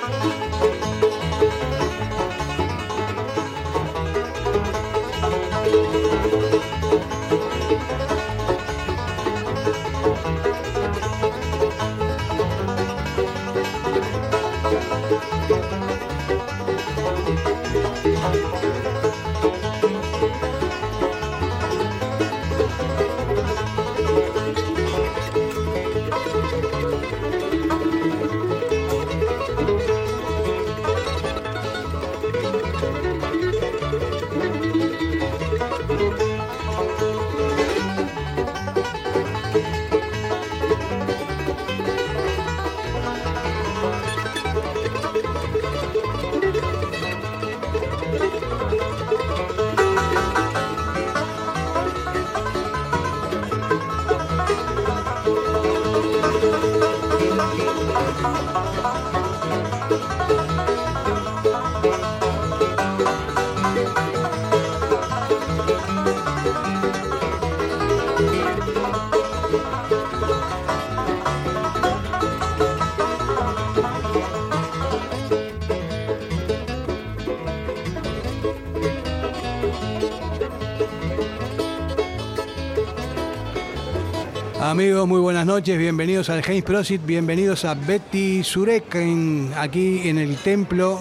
Amigos, muy buenas noches, bienvenidos al Heinz Prosit, bienvenidos a Betty Surek, aquí en el templo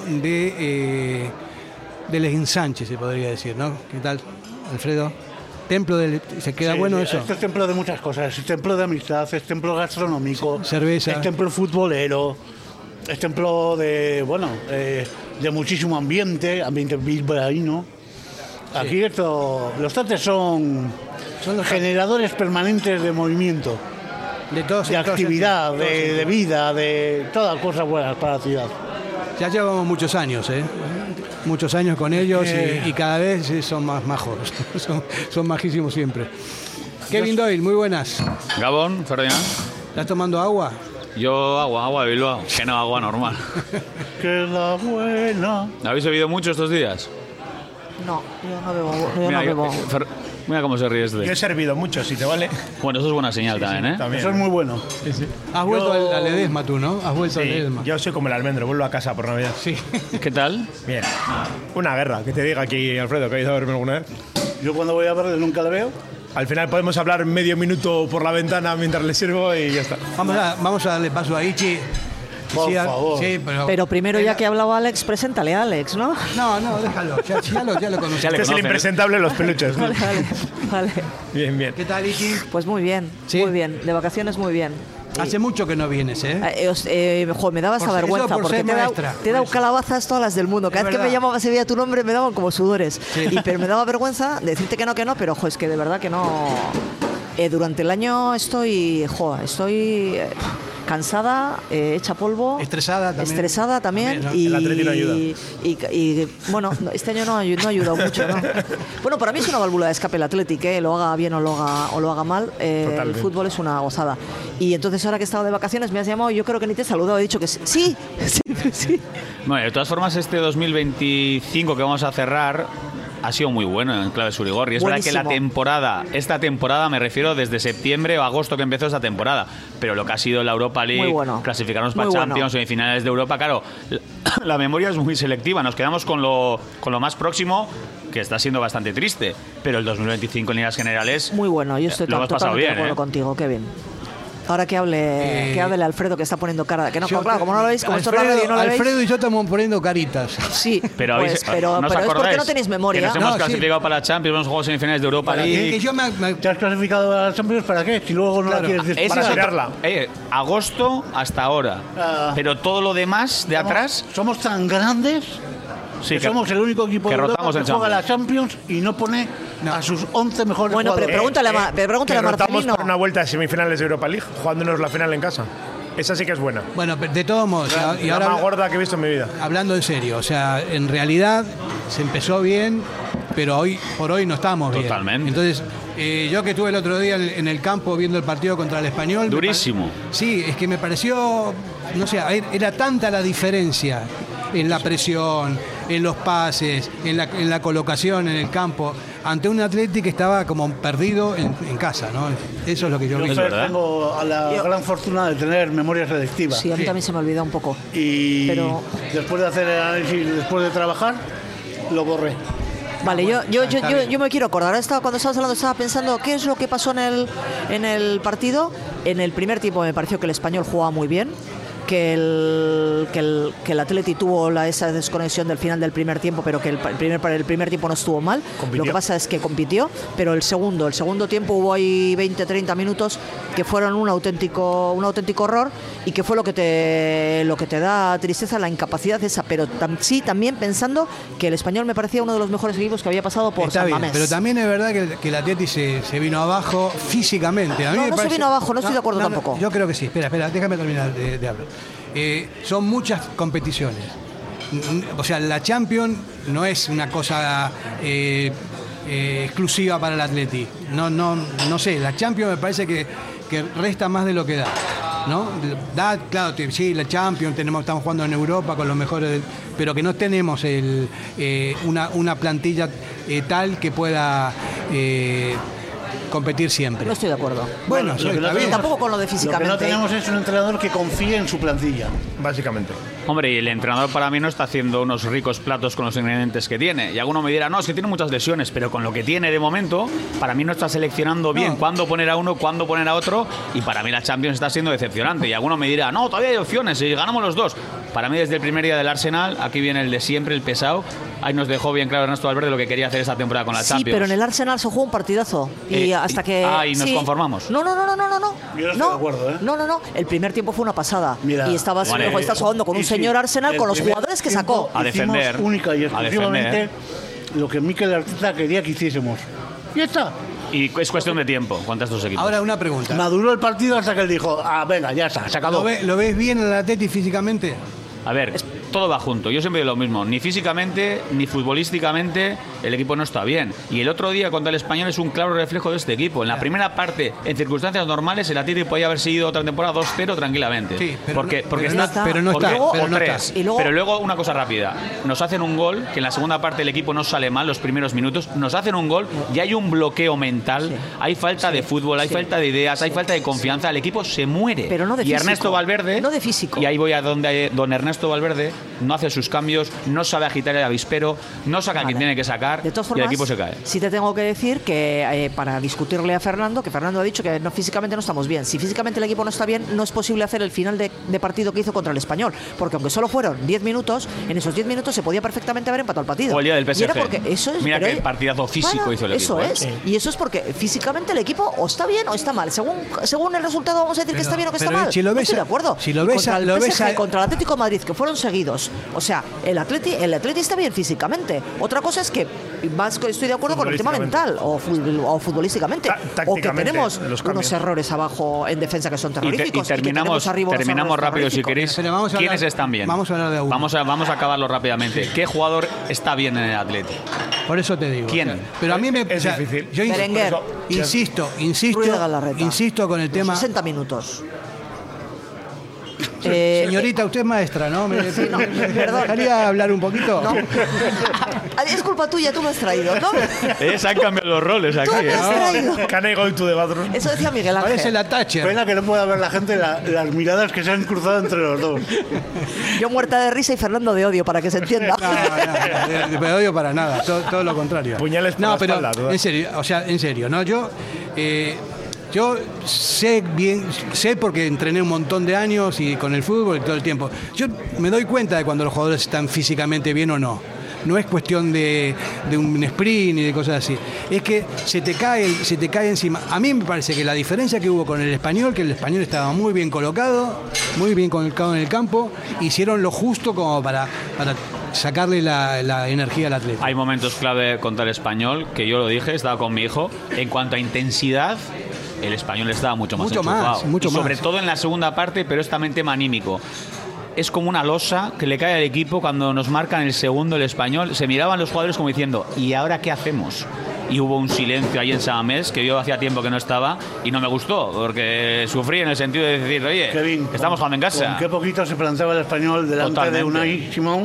del ensanche, se podría decir, ¿no? ¿Qué tal, Alfredo? Templo del... ¿Se queda bueno eso? Este es templo de muchas cosas, es templo de amistad, es templo gastronómico, cerveza, es templo futbolero, es templo de, bueno, de muchísimo ambiente bilbaíno. Aquí los tates son los generadores permanentes de movimiento, de actividad, de vida, de todas cosas buenas para la ciudad. Ya llevamos muchos años, muchos años con ellos y cada vez son más majos, son majísimos siempre. Kevin Doyle, muy buenas. Gabón, Ferdinand. ¿Estás tomando agua? Yo agua de Bilbao, que no agua normal. Que la buena. ¿Habéis bebido mucho estos días? No, yo no bebo. Mira cómo se ríe este. Yo he servido mucho, si te vale. Bueno, eso es buena señal también, ¿eh? También. Eso es muy bueno. Sí, sí. Has vuelto a Ledesma tú, ¿no? Has vuelto a Ledesma. Yo soy como el almendro, vuelvo a casa por Navidad. Sí. ¿Qué tal? Bien. Una guerra, que te diga aquí, Alfredo, que ha ido a verme alguna vez. Yo cuando voy a verle nunca le veo. Al final podemos hablar medio minuto por la ventana mientras le sirvo y ya está. Vamos a darle paso a Ichi. Por favor. Sí, pero primero, ya que ha hablado Alex, preséntale a Alex, ¿no? No, déjalo. Ya lo conocemos. Este es el impresentable de los peluches, ¿no? Vale. Bien. ¿Qué tal, Ichi? Pues muy bien, ¿Sí? Muy bien. De vacaciones muy bien. Hace mucho que no vienes, ¿eh? Me daba esa vergüenza porque te he dado calabazas todas las del mundo. Cada vez que me llamabas y veía tu nombre me daban como sudores. Sí. Pero me daba vergüenza decirte que no, pero es que de verdad que no. Durante el año estoy cansada, hecha polvo. Estresada también. ¿no? El Atleti no ayuda. Y bueno, este año no ha ayudado mucho, ¿no? Bueno, para mí es una válvula de escape el Athletic, lo haga bien o lo haga mal. El fútbol es una gozada. Y entonces ahora que he estado de vacaciones me has llamado y yo creo que ni te he saludado, he dicho que sí. Bueno, de todas formas, este 2025 que vamos a cerrar ha sido muy bueno en clave Surigorri. Es verdad que esta temporada me refiero desde septiembre o agosto que empezó esta temporada, pero lo que ha sido la Europa League, clasificarnos para Champions, semifinales de Europa, claro, la memoria es muy selectiva, nos quedamos con lo más próximo, que está siendo bastante triste, pero el 2025 en líneas generales muy bueno, yo estoy totalmente de acuerdo bien, contigo, Kevin. Ahora que hable Alfredo, que está poniendo cara. Que no, claro, como no lo veis, como Alfredo, esto no lo veis. Alfredo y yo estamos poniendo caritas. Sí, pero pues, pero es porque no tenéis memoria. Que nos hemos clasificado para la Champions, hemos jugado semifinales de Europa League. ¿Te has clasificado a la Champions para qué? Si luego no la quieres para tirarla. Agosto hasta ahora. Pero todo lo demás de atrás. Somos tan grandes. Sí, somos el único equipo de Europa que juega la Champions y no pone a sus 11 mejores jugadores. Pregúntale a Marcelino. Rotamos por una vuelta de semifinales de Europa League, jugándonos la final en casa. Esa sí que es buena. Bueno, de todos modos, y ahora, la más gorda que he visto en mi vida. Hablando en serio, o sea, en realidad se empezó bien, pero hoy por hoy no estamos bien. Totalmente. Entonces, yo que estuve el otro día en el campo viendo el partido contra el Español. Durísimo. Sí, es que me pareció, no sé, era tanta la diferencia en la presión, en los pases, en la colocación en el campo. ante un Atleti que estaba como perdido en casa, ¿no? Eso es lo que yo vi. Yo tengo la gran fortuna de tener memoria selectiva. Sí, a mí también se me olvida un poco. Y después de hacer el análisis, después de trabajar, lo borré. Vale, yo me quiero acordar. Cuando estabas hablando, estaba pensando qué es lo que pasó en el partido. En el primer tiempo me pareció que el Español jugaba muy bien, que el Atleti tuvo esa desconexión del final del primer tiempo, pero que el primer tiempo no estuvo mal. Compitió. Lo que pasa es que compitió, pero el segundo tiempo hubo ahí 20-30 minutos que fueron un auténtico horror, y que fue lo que te da tristeza, la incapacidad esa, pero sí también pensando que el Español me parecía uno de los mejores equipos que había pasado por Está San bien, Mamés. pero también es verdad que el Atleti se vino abajo físicamente. A mí No se vino abajo, no estoy de acuerdo tampoco. Yo creo que sí. Espera, déjame terminar de hablar. Son muchas competiciones. O sea, la Champions no es una cosa exclusiva para el Atleti. No sé, la Champions me parece que resta más de lo que da, ¿no? Da, claro, sí, la Champions, estamos jugando en Europa con los mejores, pero que no tenemos una plantilla tal que pueda competir siempre. No estoy de acuerdo. Bueno, eso está bien. Tampoco con lo de físicamente. Lo que no tenemos es un entrenador que confíe en su plantilla. Básicamente. Hombre, y el entrenador para mí no está haciendo unos ricos platos con los ingredientes que tiene. Y alguno me dirá, no, es que tiene muchas lesiones, pero con lo que tiene de momento, para mí no está seleccionando bien cuándo poner a uno, cuándo poner a otro, y para mí la Champions está siendo decepcionante. Y alguno me dirá, no, todavía hay opciones y ganamos los dos. Para mí desde el primer día del Arsenal, aquí viene el de siempre, el pesado. Ahí nos dejó bien claro Ernesto Valverde lo que quería hacer esta temporada con la Champions. Sí, pero en el Arsenal se jugó un partidazo. Y hasta que... y nos conformamos. No. Yo no estoy de acuerdo, ¿eh? No. El primer tiempo fue una pasada. Mira, y estabas jugando con un señor Arsenal con los jugadores que sacó. A defender. Única y exclusivamente lo que Mikel Arteta quería que hiciésemos. Y ya está. Y es cuestión de tiempo contra estos equipos. Ahora una pregunta. Maduró el partido hasta que él dijo, venga, ya está, se acabó. ¿Lo ves bien el Atleti físicamente? A ver, todo va junto. Yo siempre digo lo mismo. Ni físicamente, ni futbolísticamente, el equipo no está bien. Y el otro día contra el Español es un claro reflejo de este equipo. En la primera parte, en circunstancias normales, el Atlético podía haber seguido otra temporada 2-0 tranquilamente. Sí, pero no está. Pero luego, una cosa rápida. Nos hacen un gol, que en la segunda parte el equipo no sale mal los primeros minutos. Nos hacen un gol y hay un bloqueo mental. Hay falta de fútbol, hay falta de ideas, hay falta de confianza. El equipo se muere. Pero no de físico. Y Ernesto Valverde... No de físico. Y ahí voy a donde don Ernesto Valverde no hace sus cambios, no sabe agitar el avispero, no saca quien tiene que sacar, de todas y el formas, equipo se cae. Sí te tengo que decir que para discutirle a Fernando, que Fernando ha dicho que físicamente no estamos bien. Si físicamente el equipo no está bien, no es posible hacer el final de partido que hizo contra el Español, porque aunque solo fueron 10 minutos, en esos 10 minutos se podía perfectamente haber empatado el partido. O el día del PSG. Y era porque Mira qué partidazo físico hizo el equipo. Eso es. Y eso es porque físicamente el equipo o está bien o está mal. Según el resultado vamos a decir que está bien o que está mal. Si lo ves, estoy de acuerdo. Si lo ves, contra el PSG, contra el Atlético de Madrid, que fueron seguidos. O sea, el Atleti está bien físicamente. Otra cosa es que más estoy de acuerdo con el tema mental o futbolísticamente. O que tenemos unos errores abajo en defensa que son terroríficos. Y terminamos rápido si queréis. ¿Quiénes están bien? Vamos a hablar de uno. Vamos a acabarlo rápidamente. ¿Qué jugador está bien en el Atleti? Por eso te digo. ¿Quién? Pero a mí es difícil. Yo insisto con el tema. 60 minutos. Señorita, usted es maestra, ¿no? Sí, no, perdón. ¿Me dejaría hablar un poquito? No. Es culpa tuya, tú me has traído, ¿no? Se han cambiado los roles aquí. Tú me has traído. Can I go to the bathroom? Eso decía Miguel Ángel. Parece la Thatcher. Pena que no pueda ver la gente las miradas que se han cruzado entre los dos. Yo muerta de risa y Fernando de odio, para que se entienda. No, de odio para nada, todo lo contrario. Puñales por la espalda, todas. en serio, ¿no? Yo sé porque entrené un montón de años y con el fútbol y todo el tiempo. Yo me doy cuenta de cuando los jugadores están físicamente bien o no. No es cuestión de un sprint y de cosas así. Es que se te cae encima. A mí me parece que la diferencia que hubo con el Español, que el Español estaba muy bien colocado en el campo, hicieron lo justo como para sacarle la energía al atleta. Hay momentos clave contra el Español, que yo lo dije, estaba con mi hijo. En cuanto a intensidad, el Español estaba mucho más enchufado. Sobre todo en la segunda parte, pero es también tema anímico. Es como una losa que le cae al equipo cuando nos marcan el segundo el Español. Se miraban los jugadores como diciendo, ¿y ahora qué hacemos? Y hubo un silencio ahí en San Mamés que yo hacía tiempo que no estaba y no me gustó, porque sufrí en el sentido de decir, oye, Kevin, estamos jugando en casa. Con qué poquito se planteaba el Español delante de Unai Simón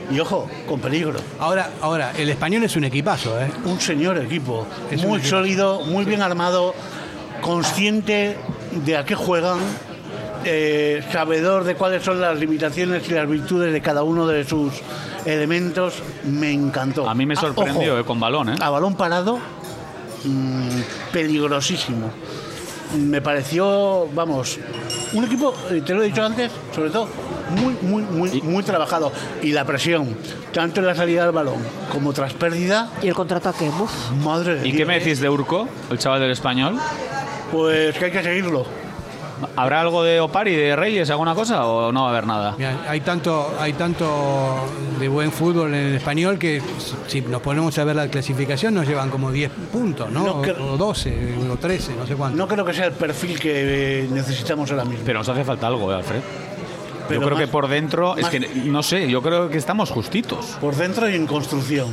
y ojo, con peligro. Ahora, el Español es un equipazo, ¿eh? Un señor equipo, muy sólido, muy bien armado, consciente de a qué juegan, sabedor de cuáles son las limitaciones y las virtudes de cada uno de sus elementos. Me encantó. A mí me sorprendió, ojo, con balón, ¿eh? A balón parado, peligrosísimo. Me pareció, vamos, un equipo, te lo he dicho antes, sobre todo, muy trabajado. Y la presión, tanto en la salida del balón como tras pérdida. Y el contraataque, uf. Madre de ¿Y Dios. qué me decís de Urco, el chaval del Español? Pues que hay que seguirlo. ¿Habrá algo de Opari, de Reyes, alguna cosa o no va a haber nada? Mira, hay tanto de buen fútbol en el Español que si nos ponemos a ver la clasificación nos llevan como 10 puntos, ¿no? O 12, o 13, no sé cuánto. No creo que sea el perfil que necesitamos ahora mismo. Pero nos hace falta algo, Alfred. Pero yo creo más, que por dentro, es que no sé, yo creo que estamos justitos. Por dentro y en construcción.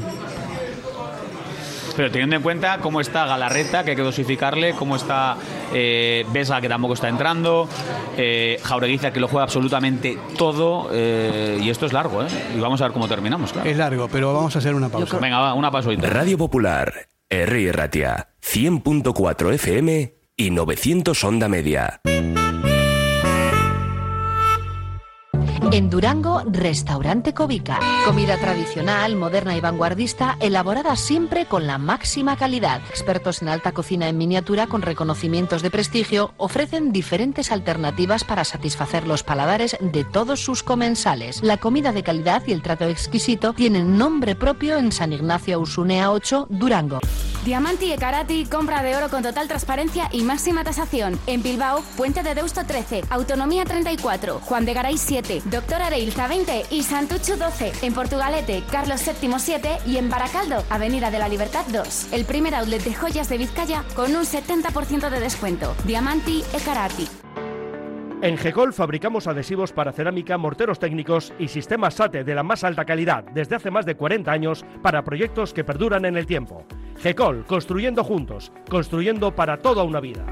Pero teniendo en cuenta cómo está Galarreta, que hay que dosificarle, cómo está Besa, que tampoco está entrando, Jaureguiza, que lo juega absolutamente todo, y esto es largo, ¿eh? Y vamos a ver cómo terminamos, claro. Es largo, pero vamos a hacer una pausa. Venga, va, una pausita. Radio Popular, Herri Ratia, 100.4 FM y 900 onda media. En Durango, Restaurante Cobica. Comida tradicional, moderna y vanguardista, elaborada siempre con la máxima calidad. Expertos en alta cocina en miniatura con reconocimientos de prestigio ofrecen diferentes alternativas para satisfacer los paladares de todos sus comensales. La comida de calidad y el trato exquisito tienen nombre propio en San Ignacio Ausunea 8, Durango. Diamanti e Karati, compra de oro con total transparencia y máxima tasación. En Bilbao, Puente de Deusto 13, Autonomía 34, Juan de Garay 7, Doctor Areilza 20 y Santucho 12. En Portugalete, Carlos VII 7 y en Baracaldo, Avenida de la Libertad 2. El primer outlet de joyas de Vizcaya con un 70% de descuento. Diamanti e Karati. En Gecol fabricamos adhesivos para cerámica, morteros técnicos y sistemas SATE de la más alta calidad desde hace más de 40 años para proyectos que perduran en el tiempo. Gecol, construyendo juntos, construyendo para toda una vida.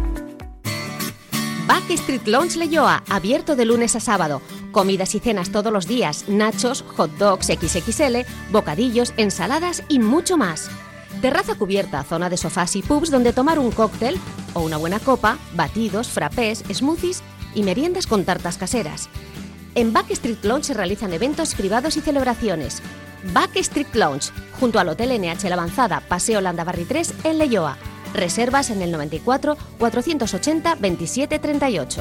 Backstreet Lounge Leioa, abierto de lunes a sábado. Comidas y cenas todos los días, nachos, hot dogs XXL, bocadillos, ensaladas y mucho más. Terraza cubierta, zona de sofás y pubs donde tomar un cóctel o una buena copa, batidos, frappés, smoothies y meriendas con tartas caseras. En Backstreet Lounge se realizan eventos privados y celebraciones. Backstreet Lounge, junto al Hotel NH La Avanzada, Paseo Landabarri 3 en Leioa. Reservas en el 94 480 27 38.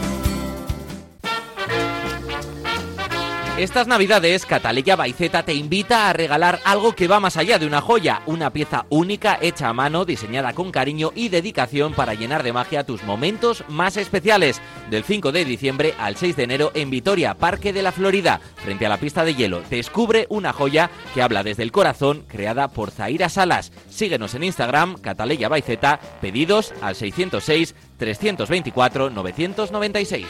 Estas navidades, Cataleya Baiceta te invita a regalar algo que va más allá de una joya, una pieza única hecha a mano, diseñada con cariño y dedicación para llenar de magia tus momentos más especiales. Del 5 de diciembre al 6 de enero en Vitoria, Parque de la Florida, frente a la pista de hielo. Descubre una joya que habla desde el corazón, creada por Zaira Salas. Síguenos en Instagram, Cataleya Baiceta, pedidos al 606 324 996.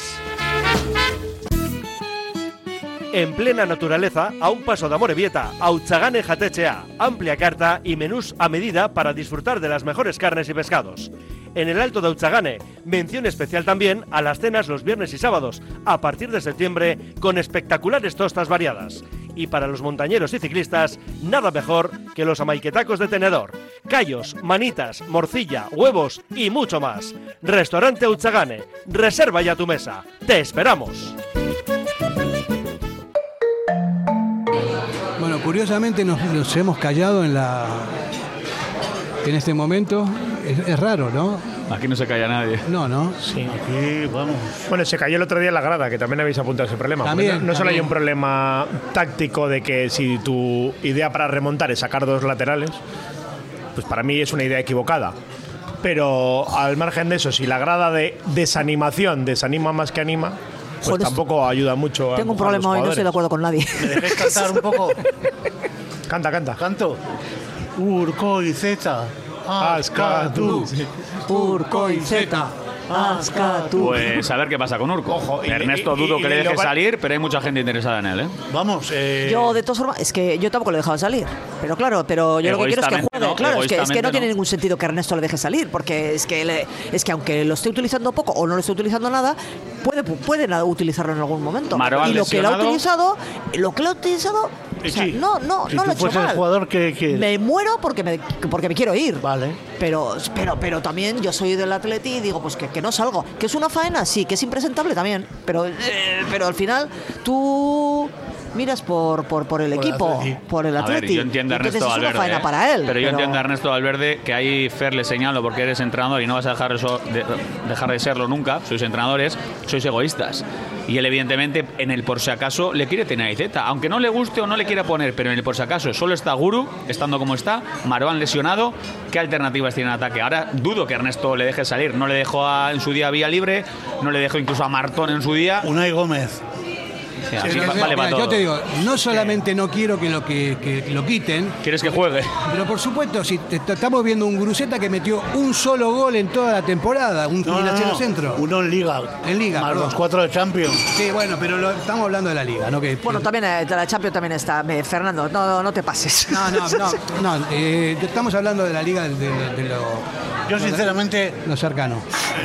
En plena naturaleza, a un paso de Amorebieta, Autzagane Jatetxea, amplia carta y menús a medida para disfrutar de las mejores carnes y pescados. En el Alto de Autzagane, mención especial también a las cenas los viernes y sábados, a partir de septiembre, con espectaculares tostas variadas. Y para los montañeros y ciclistas, nada mejor que los amaiquetacos de tenedor. Callos, manitas, morcilla, huevos y mucho más. Restaurante Autzagane, reserva ya tu mesa. ¡Te esperamos! Bueno, curiosamente nos hemos callado en este momento. Es raro, ¿no? Aquí no se calla nadie. No. Sí, aquí vamos. Bueno, se cayó el otro día en la grada, que también habéis apuntado ese problema. También, no solo hay un problema táctico de que si tu idea para remontar es sacar dos laterales, pues para mí es una idea equivocada. Pero al margen de eso, si la grada de desanimación desanima más que anima, pues Joder, tampoco ayuda mucho a... Tengo un problema hoy, no estoy de acuerdo con nadie. ¿Me dejéis cantar un poco? Canta. ¿Canto? Urco y Zeta. Ascatu. Urco y Zeta. Ascatu. Pues a ver qué pasa con Urco. Ojo, Ernesto dudo que le deje salir, pero hay mucha gente interesada en él, ¿eh? Vamos, Yo, de todas formas, es que yo tampoco le dejaba salir. Pero claro, yo lo que quiero es que juegue. No, claro, es que no tiene no. ningún sentido que Ernesto le deje salir, porque es que aunque lo esté utilizando poco o no lo esté utilizando nada, puede utilizarlo en algún momento. Maroal y lo que lo ha lesionado. utilizado O sea, no lo he hecho mal. El jugador que... Me muero porque me quiero ir. Vale. Pero también yo soy del Atleti y digo, pues que no salgo. Que es una faena, sí, que es impresentable también. Pero al final tú miras por el equipo, por el Atleti. A ver, yo entiendo a Ernesto Valverde, es una faena para él. Pero yo entiendo a Ernesto Valverde que ahí Fer le señalo porque eres entrenador y no vas a dejar de serlo nunca. Sois entrenadores, sois egoístas. Y él, evidentemente, en el por si acaso le quiere tener a Iceta. Aunque no le guste o no le quiera poner, pero en el por si acaso solo está Guru, estando como está, Marouane lesionado. ¿Qué alternativas tiene en ataque? Ahora dudo que Ernesto le deje salir. No le dejó en su día Vía Libre, no le dejó incluso a Martón en su día. Unai Gómez. Sí, vale para todo. Yo te digo, no solamente no quiero que lo quiten. ¿Quieres que juegue? Pero por supuesto, si estamos viendo un Guruceta que metió un solo gol en toda la temporada, un centro. Uno en Liga. En Liga, más los 4 de Champions. Sí, bueno, pero estamos hablando de la Liga, ¿no? Bueno, también de la Champions también está. Fernando, no te pases. No, estamos hablando de la Liga de lo... Yo sinceramente... Lo cercano.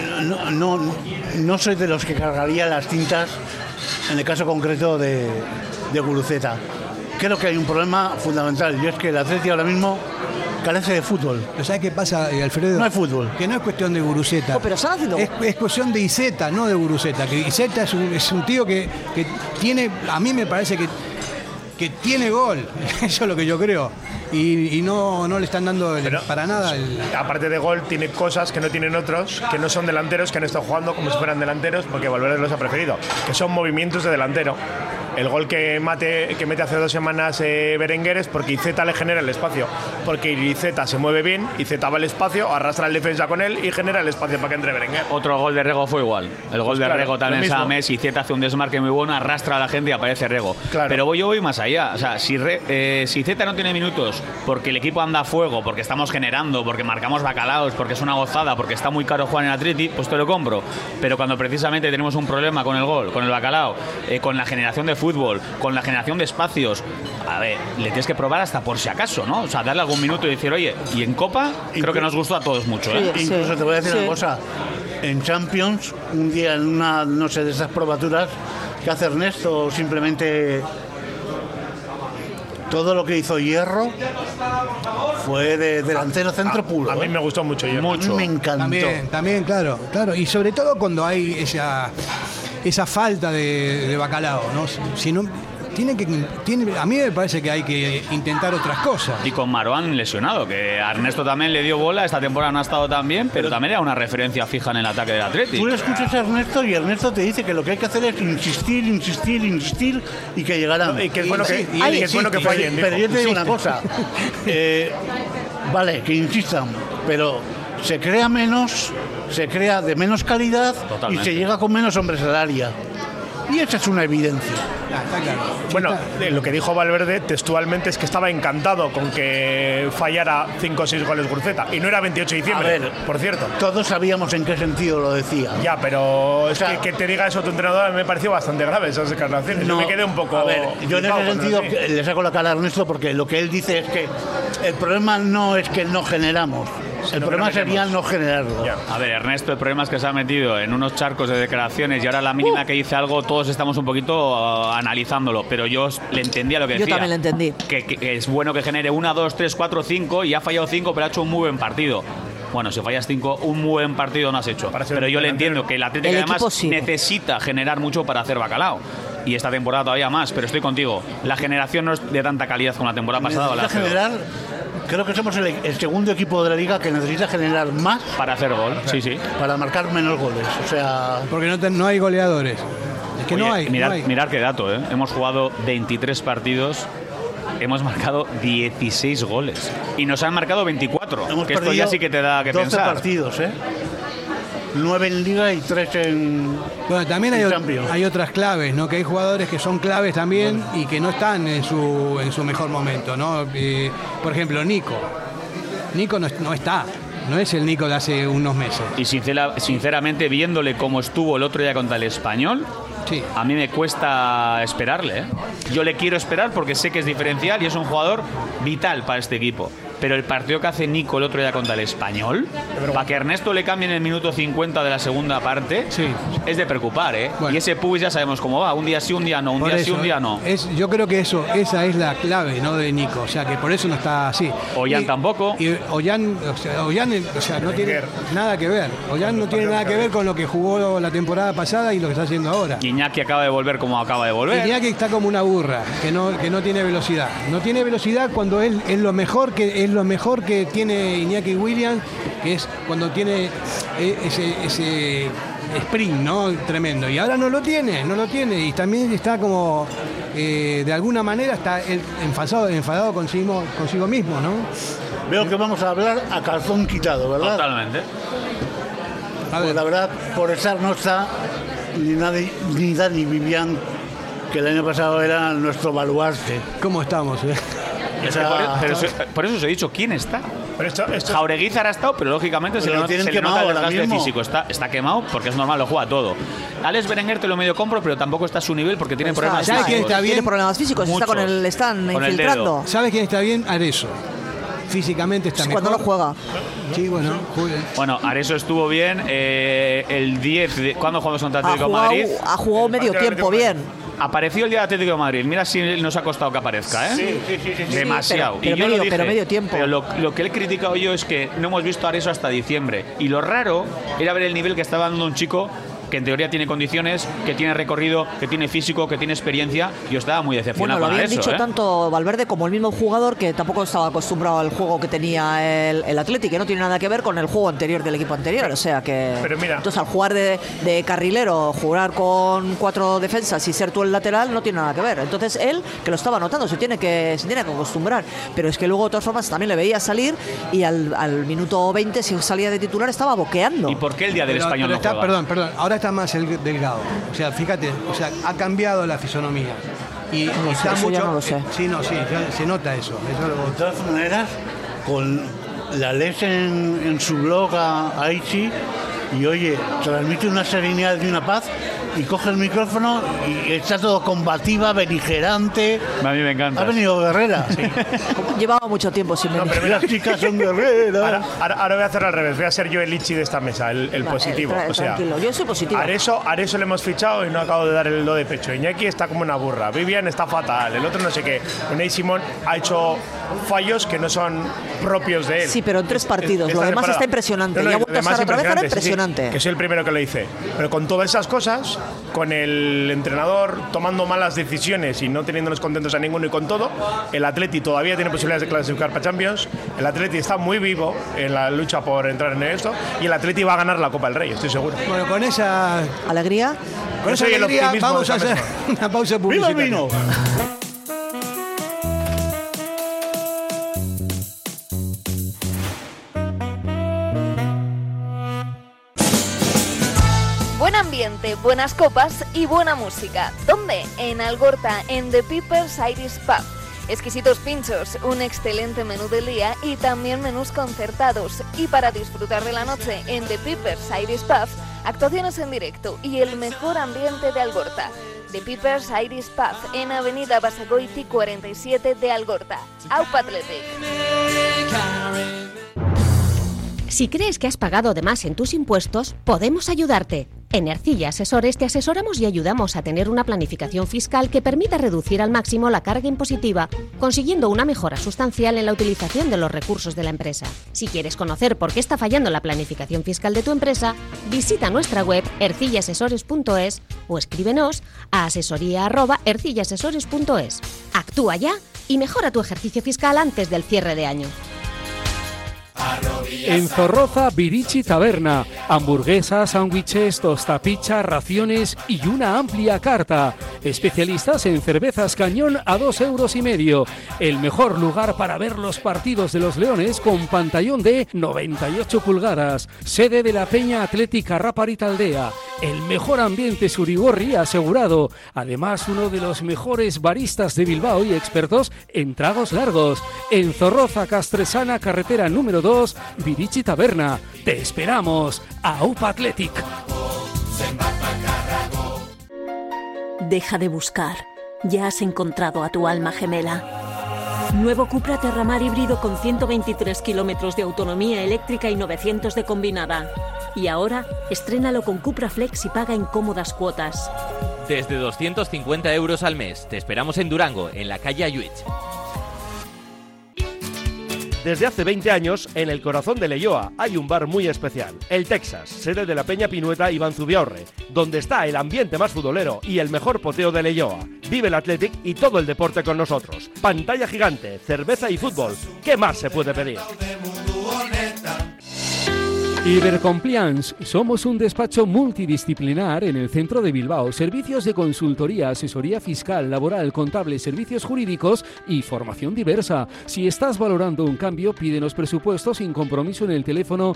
No soy de los que cargaría las tintas en el caso concreto de Guruceta. Creo que hay un problema fundamental y es que el Atleti ahora mismo carece de fútbol. ¿Pero sabes qué pasa, Alfredo? No hay fútbol. Que no es cuestión de Guruceta. Pero están haciendo... Es cuestión de Iceta, no de Guruceta. Que Iceta es un tío que tiene... A mí me parece que tiene gol. Eso es lo que yo creo. Y no le están dando para nada. Aparte de gol, tiene cosas que no tienen otros, que no son delanteros, que han estado jugando como si fueran delanteros, porque Valverde los ha preferido, que son movimientos de delantero. El gol que mete hace 2 semanas Berenguer es porque Iceta le genera el espacio. Porque Iceta se mueve bien, Iceta va al espacio, arrastra el defensa con él y genera el espacio para que entre Berenguer. Otro gol de Rego fue igual. El gol de Rego también es a Messi. Iceta hace un desmarque muy bueno, arrastra a la gente y aparece Rego. Claro. Pero yo voy más allá. O sea, si Iceta no tiene minutos porque el equipo anda a fuego, porque estamos generando, porque marcamos bacalaos, porque es una gozada, porque está muy caro jugar en Atleti, pues te lo compro. Pero cuando precisamente tenemos un problema con el gol, con el bacalao, con la generación de fútbol, con la generación de espacios, a ver, le tienes que probar hasta por si acaso, ¿no? O sea, darle algún minuto y decir, oye, y en Copa creo que nos gustó a todos mucho, ¿eh? Sí, incluso te voy a decir una cosa. En Champions, un día en una, no sé, de esas probaturas que hace Ernesto, simplemente todo lo que hizo Hierro fue de delantero centro puro. A mí me gustó mucho Hierro. Mucho. Me encantó. También, claro. Y sobre todo cuando hay esa falta de bacalao, ¿no? Si no a mí me parece que hay que intentar otras cosas. Y con Marouane lesionado, que a Ernesto también le dio bola, esta temporada no ha estado tan bien, pero también era una referencia fija en el ataque del Atleti. Tú le escuchas a Ernesto y Ernesto te dice que lo que hay que hacer es insistir y que llegarán. Y que es bueno que fallen. Pero yo te digo una cosa, vale, que insistan, pero se crea de menos calidad. Totalmente. Y se llega con menos hombres al área. Y esa es una evidencia. Está claro. Bueno, lo que dijo Valverde textualmente es que estaba encantado con que fallara 5 o 6 goles Guruceta. Y no era 28 de diciembre, a ver, por cierto. Todos sabíamos en qué sentido lo decía. Ya, pero es que te diga eso tu entrenador me pareció bastante grave esas declaraciones. No, yo me quedé un poco... A ver, yo en ese sentido le saco la cara a Ernesto porque lo que él dice es que el problema no es que no generamos. El problema sería no generarlo. Ya. A ver, Ernesto, el problema es que se ha metido en unos charcos de declaraciones y ahora a la mínima que dice algo todos estamos un poquito analizándolo, pero yo le entendía lo que decía. Yo también le entendí. Que es bueno que genere 1, 2, 3, 4, 5 y ha fallado 5 pero ha hecho un muy buen partido. Bueno, si fallas 5, un muy buen partido no has hecho. Pero yo le entiendo que el Atlético además necesita generar mucho para hacer bacalao. Y esta temporada todavía más, pero estoy contigo. La generación no es de tanta calidad como la temporada pasada. Necesita generar. Creo que somos el segundo equipo de la Liga que necesita generar más para hacer gol, sí. Para marcar menos goles, o sea... Porque no hay goleadores. Es que no hay. Mirad qué dato, ¿eh? Hemos jugado 23 partidos, hemos marcado 16 goles y nos han marcado 24. Que esto ya sí que te da que 12 pensar. 12 partidos, ¿eh? 9 en Liga y 3 en... Bueno, también hay otras claves, ¿no? Que hay jugadores que son claves también y que no están en su mejor momento, ¿no? Por ejemplo, Nico no está. No es el Nico de hace unos meses. Y sinceramente, viéndole cómo estuvo el otro día contra el Español, sí, a mí me cuesta esperarle, ¿eh? Yo le quiero esperar porque sé que es diferencial y es un jugador vital para este equipo. pero el partido que hace Nico el otro día contra el Español, para que Ernesto le cambie en el minuto 50 de la segunda parte, es de preocupar, ¿eh? Bueno. Y ese Puig ya sabemos cómo va, un día sí, un día no, un día sí, un día no. Yo creo que esa es la clave, ¿no?, de Nico, o sea, que por eso no está así. Ollán tampoco. Y Ollán no tiene nada que ver. Ollán no tiene nada que ver con lo que jugó la temporada pasada y lo que está haciendo ahora. Iñaki acaba de volver como acaba de volver. Iñaki está como una burra, que no tiene velocidad. No tiene velocidad cuando es lo mejor que tiene Iñaki Williams, que es cuando tiene ese sprint, ¿no?, tremendo. Y ahora no lo tiene. Y también está como de alguna manera está enfadado consigo mismo, ¿no? Veo que vamos a hablar a calzón quitado, ¿verdad? Totalmente. Pues la verdad, por estar no está ni Dani Vivian, que el año pasado era nuestro baluarte. ¿Cómo estamos? Por eso os he dicho quién está. Pero esto... Jaureguizar ha estado, pero lógicamente se le nota el desgaste físico. Está quemado porque es normal, lo juega todo. Alex Berenguer te lo medio compro, pero tampoco está a su nivel porque tiene problemas físicos. ¿Sabes quién está bien? Tiene problemas físicos, están infiltrando. ¿Sabes quién está bien? Areso. Físicamente está mejor. Cuando no juega. Sí, bueno. Bueno, Areso estuvo bien. El 10, ¿cuándo jugamos contra Atlético de Madrid? Ha jugado medio tiempo bien. Apareció el día de Atlético de Madrid. Mira si nos ha costado que aparezca, ¿eh? Sí. Demasiado. Pero medio tiempo. Pero lo que he criticado yo es que no hemos visto a Areso hasta diciembre. Y lo raro era ver el nivel que estaba dando un chico que en teoría tiene condiciones, que tiene recorrido, que tiene físico, que tiene experiencia. Yo estaba muy decepcionado con eso. Lo habían dicho tanto Valverde como el mismo jugador, que tampoco estaba acostumbrado al juego que tenía el Athletic, que no tiene nada que ver con el juego anterior del equipo anterior. O sea que... Pero mira, entonces, al jugar de carrilero, jugar con 4 defensas y ser tú el lateral, no tiene nada que ver. Entonces él, que lo estaba notando, se tiene que acostumbrar. Pero es que luego, de todas formas, también le veía salir y al minuto 20, si salía de titular, estaba boqueando. ¿Y por qué el día del Español no juega? Perdón, ahora está más delgado. O sea, fíjate, ha cambiado la fisonomía. Y está mucho. Ya no lo sé. Sí, se nota eso. De todas maneras, con la Lex en su blog a Aichi, y oye, transmite una serenidad y una paz, y coge el micrófono y está todo combativa, beligerante. A mí me encanta. Ha venido guerrera. Sí. Llevaba mucho tiempo sin venir. Pero las chicas son guerreras. Ahora voy a hacer al revés. Voy a ser yo el Ichi de esta mesa, el positivo. Tranquilo, yo soy positivo. Areso le hemos fichado y no acabo de dar el do de pecho. Iñaki está como una burra. Vivian está fatal. El otro no sé qué. Unai Simón ha hecho fallos que no son propios de él. Sí, pero en 3 partidos. Lo demás está impresionante. Y ha vuelto a estar otra vez, ahora impresionante. Sí, que soy el primero que lo hice. Pero con todas esas cosas, con el entrenador tomando malas decisiones y no teniéndonos contentos a ninguno, y con todo, el Atleti todavía tiene posibilidades de clasificar para Champions. El Atleti está muy vivo en la lucha por entrar en esto, y el Atleti va a ganar la Copa del Rey, estoy seguro. Bueno, con esa alegría, vamos a hacer una pausa publicitaria. ¡Viva el vino! Buen ambiente, buenas copas y buena música. ¿Dónde? En Algorta, en The Peepers Irish Pub. Exquisitos pinchos, un excelente menú del día y también menús concertados. Y para disfrutar de la noche en The Peepers Irish Pub, actuaciones en directo y el mejor ambiente de Algorta. The Peepers Irish Pub, en Avenida Basagoiti 47 de Algorta. Aupa Athletic. Si crees que has pagado de más en tus impuestos, podemos ayudarte. En Ercilla Asesores te asesoramos y ayudamos a tener una planificación fiscal que permita reducir al máximo la carga impositiva, consiguiendo una mejora sustancial en la utilización de los recursos de la empresa. Si quieres conocer por qué está fallando la planificación fiscal de tu empresa, visita nuestra web ercillaasesores.es o escríbenos a asesoría@ercillaasesores.es. Actúa ya y mejora tu ejercicio fiscal antes del cierre de año. En Zorroza, Virici Taberna. Hamburguesas, sándwiches, tostapichas, raciones y una amplia carta. Especialistas en cervezas Cañón a 2,5 €. El mejor lugar para ver los partidos de los Leones con pantallón de 98 pulgadas. Sede de la Peña Atlética Raparita Aldea. El mejor ambiente Surigorri asegurado. Además, uno de los mejores baristas de Bilbao y expertos en tragos largos. En Zorroza, Castresana, carretera número 2, Virici Taberna. Te esperamos. Aupa Athletic. Deja de buscar. Ya has encontrado a tu alma gemela. Nuevo Cupra Terramar híbrido con 123 kilómetros de autonomía eléctrica y 900 de combinada. Y ahora, estrénalo con Cupra Flex y paga en cómodas cuotas. Desde 250 euros al mes. Te esperamos en Durango, en la calle Ayuich. Desde hace 20 años, en el corazón de Leioa hay un bar muy especial, el Texas, sede de la Peña Pinueta Iván Zubiaurre, donde está el ambiente más futbolero y el mejor poteo de Leioa. Vive el Athletic y todo el deporte con nosotros. Pantalla gigante, cerveza y fútbol. ¿Qué más se puede pedir? Ibercompliance. Somos un despacho multidisciplinar en el centro de Bilbao. Servicios de consultoría, asesoría fiscal, laboral, contable, servicios jurídicos y formación diversa. Si estás valorando un cambio, pídenos presupuestos sin compromiso en el teléfono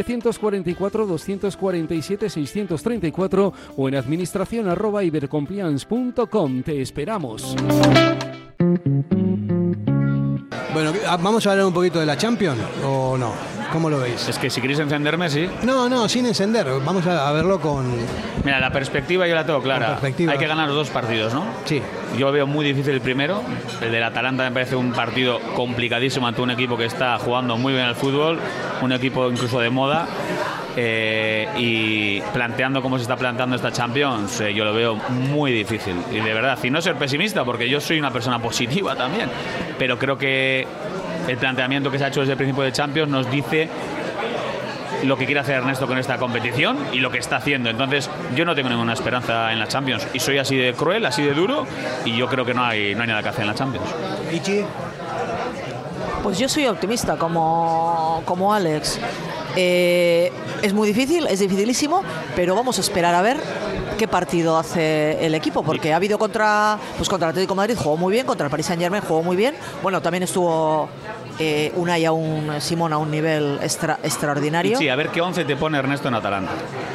944-247-634 o en administración@ibercompliance.com. Te esperamos. Bueno, ¿vamos a hablar un poquito de la Champions o no? ¿Cómo lo veis? Es que si queréis encenderme, sí. No, sin encender. Vamos a verlo con... Mira, la perspectiva yo la tengo clara. Hay que ganar los 2 partidos, ¿no? Sí. Yo veo muy difícil el primero. El del Atalanta me parece un partido complicadísimo ante un equipo que está jugando muy bien al fútbol, un equipo incluso de moda. Y planteando cómo se está planteando esta Champions, yo lo veo muy difícil. Y de verdad, y no ser pesimista, porque yo soy una persona positiva también, pero creo que el planteamiento que se ha hecho desde el principio de Champions nos dice lo que quiere hacer Ernesto con esta competición y lo que está haciendo. Entonces yo no tengo ninguna esperanza en la Champions y soy así de cruel, así de duro, y yo creo que no hay nada que hacer en la Champions. ¿Ichi? Pues yo soy optimista como Alex. Es muy difícil, es dificilísimo, pero vamos a esperar a ver qué partido hace el equipo, porque ha habido contra el Atlético de Madrid, jugó muy bien, contra el Paris Saint-Germain jugó muy bien. Bueno, también estuvo Simón a un nivel extraordinario. Sí, a ver qué 11 te pone Ernesto en Atalanta.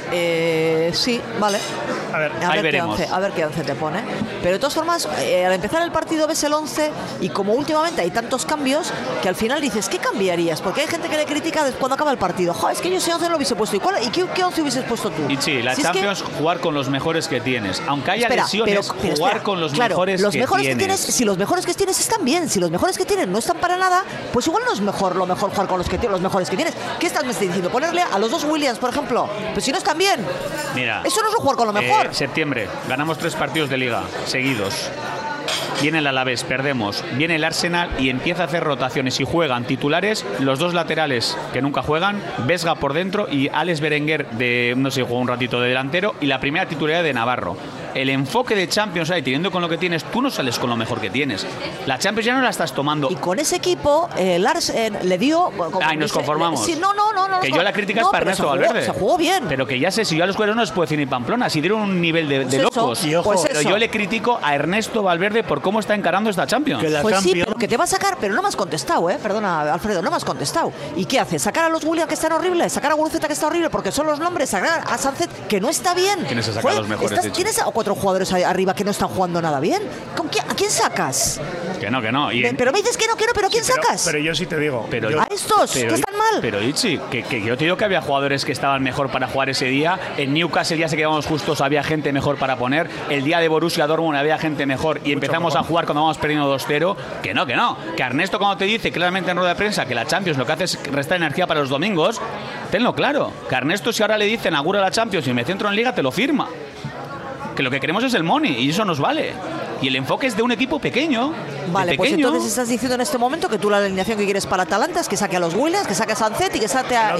Sí, vale. A ver veremos. A ver qué 11 te pone. Pero de todas formas, al empezar el partido ves el 11 y como últimamente hay tantos cambios que al final dices, ¿qué cambiarías? Porque hay gente que le critica cuando acaba el partido. Es que yo ese 11 lo hubiese puesto. ¿Y qué 11 hubieses puesto tú? Y sí, la Champions, jugar con los mejores que tienes. Aunque haya lesiones, jugar con los mejores que tienes. Si los mejores que tienes están bien, si los mejores que tienes no están para nada, pues igual no es lo mejor jugar con los mejores que tienes. ¿Qué estás me diciendo? ¿Ponerle a los 2 Williams, por ejemplo? Pues si no están bien. Mira, eso no es jugar con lo mejor. Septiembre, ganamos 3 partidos de Liga seguidos. Viene el Alavés, perdemos. Viene el Arsenal y empieza a hacer rotaciones y juegan titulares los 2 laterales que nunca juegan, Vesga por dentro y Alex Berenguer juega un ratito de delantero, y la primera titularidad de Navarro. El enfoque de Champions ahí, teniendo con lo que tienes, tú no sales con lo mejor que tienes. La Champions ya no la estás tomando. Y con ese equipo, Lars le dio... y nos conformamos. Sí, no. Que yo la crítica es para Ernesto Valverde. Se jugó bien. Pero que ya sé, si yo a los cueros no les puedo decir ni Pamplona, si dieron un nivel de locos. Pero yo le critico a Ernesto Valverde por cómo está encarando esta Champions. Sí, pero que te va a sacar, pero no me has contestado, Perdona, Alfredo, no me has contestado. ¿Y qué hace? ¿Sacar a los Williams que están horribles? ¿Sacar a Guruceta que está horrible? Porque son los nombres. ¿Sacar a Sánchez que no está bien? ¿Quiénes se sacan los mejores? ¿Tienes a 4 jugadores arriba que no están jugando nada bien? ¿A quién sacas? Que no. Pero me dices que no, pero ¿quién sacas? Pero yo sí te digo. A estos, que están mal. Pero Ichi, que yo te digo que había jugadores que estaban mejor para jugar ese día. En Newcastle ya se quedábamos justos, había gente mejor para poner. El día de Borussia Dortmund había gente mejor y empezamos a jugar cuando vamos perdiendo 2-0. Que no. Que Ernesto, cuando te dice claramente en rueda de prensa que la Champions lo que hace es restar energía para los domingos, tenlo claro. Que a Ernesto, si ahora le dicen augura la Champions y me centro en Liga, te lo firma. Que lo que queremos es el money y eso nos vale. Y el enfoque es de un equipo pequeño. Vale, pues entonces estás diciendo en este momento que tú la alineación que quieres para Atalanta es que saque a los Williams, que saque a Sánchez y que saque a...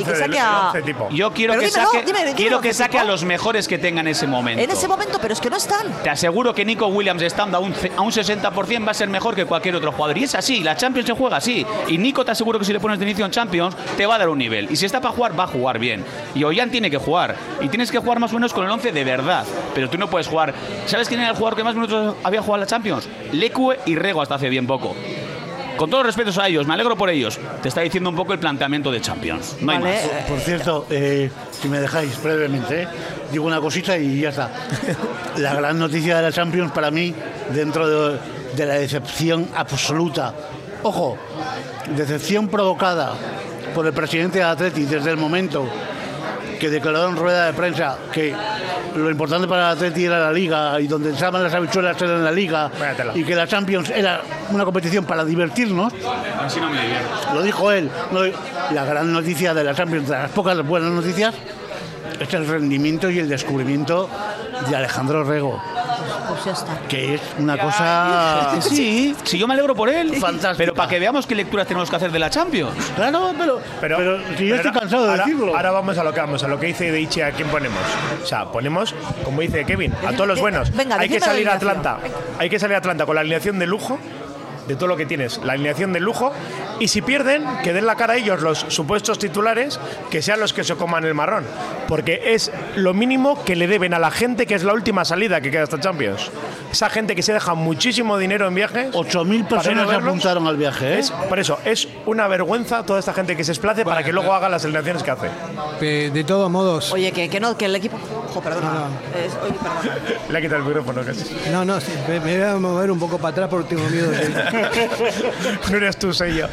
Yo quiero que saque a los mejores que tenga en ese momento. En ese momento, pero es que no están. Te aseguro que Nico Williams estando a un 60% va a ser mejor que cualquier otro jugador. Y es así, la Champions se juega así. Y Nico te aseguro que si le pones de inicio en Champions te va a dar un nivel. Y si está para jugar, va a jugar bien. Y Ollán tiene que jugar. Y tienes que jugar más o menos con el 11 de verdad. Pero tú no puedes jugar... ¿Sabes quién era el jugador que más minutos había jugado en la Champions? Leque y Rego hasta hace bien poco. Con todos los respetos a ellos, me alegro por ellos. Te está diciendo un poco el planteamiento de Champions. No hay más. Por cierto, si me dejáis brevemente, digo una cosita y ya está. La gran noticia de la Champions para mí, dentro de la decepción absoluta. Ojo, decepción provocada por el presidente de Atleti desde el momento que declaró en rueda de prensa que lo importante para el Atleti era la Liga, y donde estaban las habichuelas era en la Liga, y que la Champions era una competición para divertirnos. Así no me divierto. Lo dijo él. La gran noticia de la Champions, de las pocas buenas noticias, es el rendimiento y el descubrimiento de Alejandro Rego. Pues ya está. Que es una cosa... Sí, yo me alegro por él. Fantástica. Pero para que veamos qué lecturas tenemos que hacer de la Champions. Claro, pero si yo estoy cansado de decirlo. Ahora vamos a lo que dice Deichi, ¿a quién ponemos? O sea, ponemos, como dice Kevin, a todos los buenos. Venga, hay que salir a alineación. Atlanta. Hay que salir a Atlanta con la alineación de lujo, de todo lo que tienes, la alineación de lujo, y si pierden, que den la cara a ellos los supuestos titulares, que sean los que se coman el marrón, porque es lo mínimo que le deben a la gente, que es la última salida que queda hasta Champions. Esa gente que se deja muchísimo dinero en viajes. 8.000 personas se apuntaron al viaje, ¿eh? Por eso, es una vergüenza toda esta gente que se desplace para que luego haga las alineaciones que hace. De todos modos... Oye, que el equipo... Ojo, perdona. Oye, perdona. Le ha quitado el micrófono casi. No, sí, me voy a mover un poco para atrás porque tengo miedo de... No eres tú, soy yo.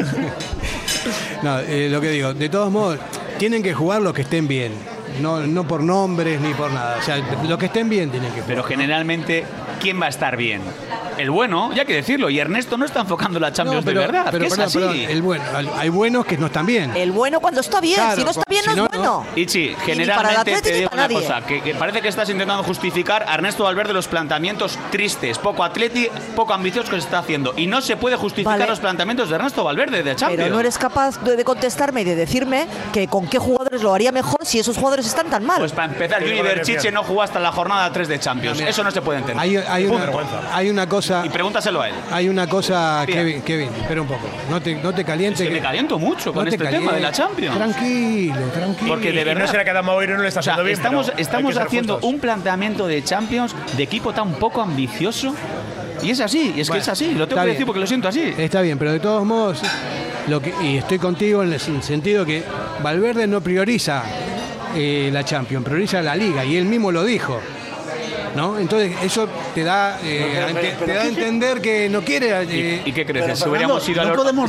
No, lo que digo, de todos modos, tienen que jugar los que estén bien. No por nombres ni por nada. O sea, los que estén bien tienen que jugar. Pero generalmente, ¿quién va a estar bien? El bueno, ya hay que decirlo. Y Ernesto no está enfocando la Champions de verdad. Pero es así. el bueno, hay buenos que no están bien. El bueno cuando está bien. Claro, si no está bien, si no es bueno. Ichi, generalmente te digo una cosa, que parece que estás intentando justificar a Ernesto Valverde los planteamientos tristes, poco atleti, poco ambiciosos que se está haciendo. Y no se puede justificar los planteamientos de Ernesto Valverde de Champions. Pero no eres capaz de contestarme y de decirme que con qué jugadores lo haría mejor si esos jugadores están tan mal. Pues para empezar, Juni Berchiche no jugó hasta la jornada 3 de Champions. Eso no se puede entender. Hay una cosa... Y pregúntaselo a él. Hay una cosa, Kevin, espera un poco. No te calientes. Es que me caliento mucho con este tema de la Champions. Tranquilo. Porque de verdad... no será que a Damaoiro no le está haciendo bien. Estamos haciendo un planteamiento de Champions de equipo tan poco ambicioso. Y es así, que es así. Lo tengo que decir porque lo siento así. Está bien, pero de todos modos, y estoy contigo en el sentido que Valverde no prioriza la Champions, prioriza la Liga. Y él mismo lo dijo. ¿No? Entonces eso te da a entender que no quiere... ¿Y qué crees? Si hubiéramos ido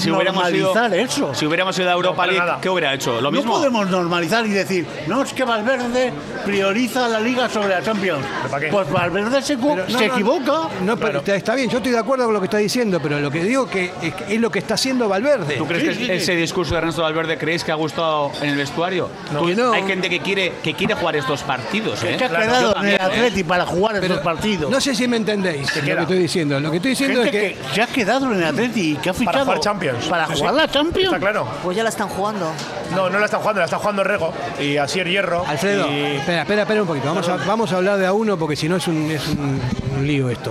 a Europa League, ¿qué hubiera hecho? ¿Lo mismo? No podemos normalizar y decir, no, es que Valverde prioriza la Liga sobre la Champions. Pues Valverde se equivoca. No, pero está bien, yo estoy de acuerdo con lo que está diciendo, pero lo que digo que es lo que está haciendo Valverde. ¿Tú crees que ese discurso de Ernesto Valverde creéis que ha gustado en el vestuario? No. Hay gente que quiere jugar estos partidos. Es que ha quedado en el Atleti para jugar estos partidos. No sé si me entendéis lo que estoy diciendo. Lo que estoy diciendo es que se ha quedado en el Atleti y que ha fichado para jugar Champions. Para jugar la Champions. Está claro. Pues ya la están jugando. No la están jugando, la está jugando Rego y Asier Hierro. Alfredo, espera un poquito. Vamos a hablar de a uno porque si no es un lío esto.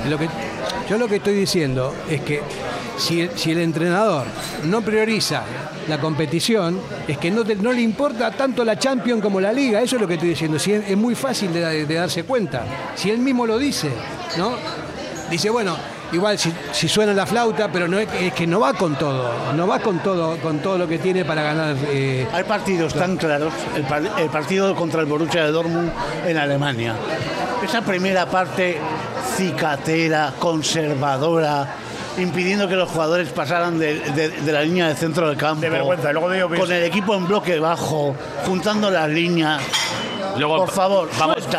Yo lo que estoy diciendo es que si el entrenador no prioriza la competición, es que no le importa tanto la Champions como la Liga. Eso es lo que estoy diciendo. Si es muy fácil de darse cuenta. Si él mismo lo dice, ¿no? Dice, bueno, igual si suena la flauta, pero no es que no va con todo. No va con todo lo que tiene para ganar. Hay partidos tan claros. El partido contra el Borussia de Dortmund en Alemania. Esa primera parte cicatera, conservadora, impidiendo que los jugadores pasaran de la línea de centro del campo. De vergüenza. Y luego digo, con el equipo en bloque bajo, juntando las líneas. Luego, por favor,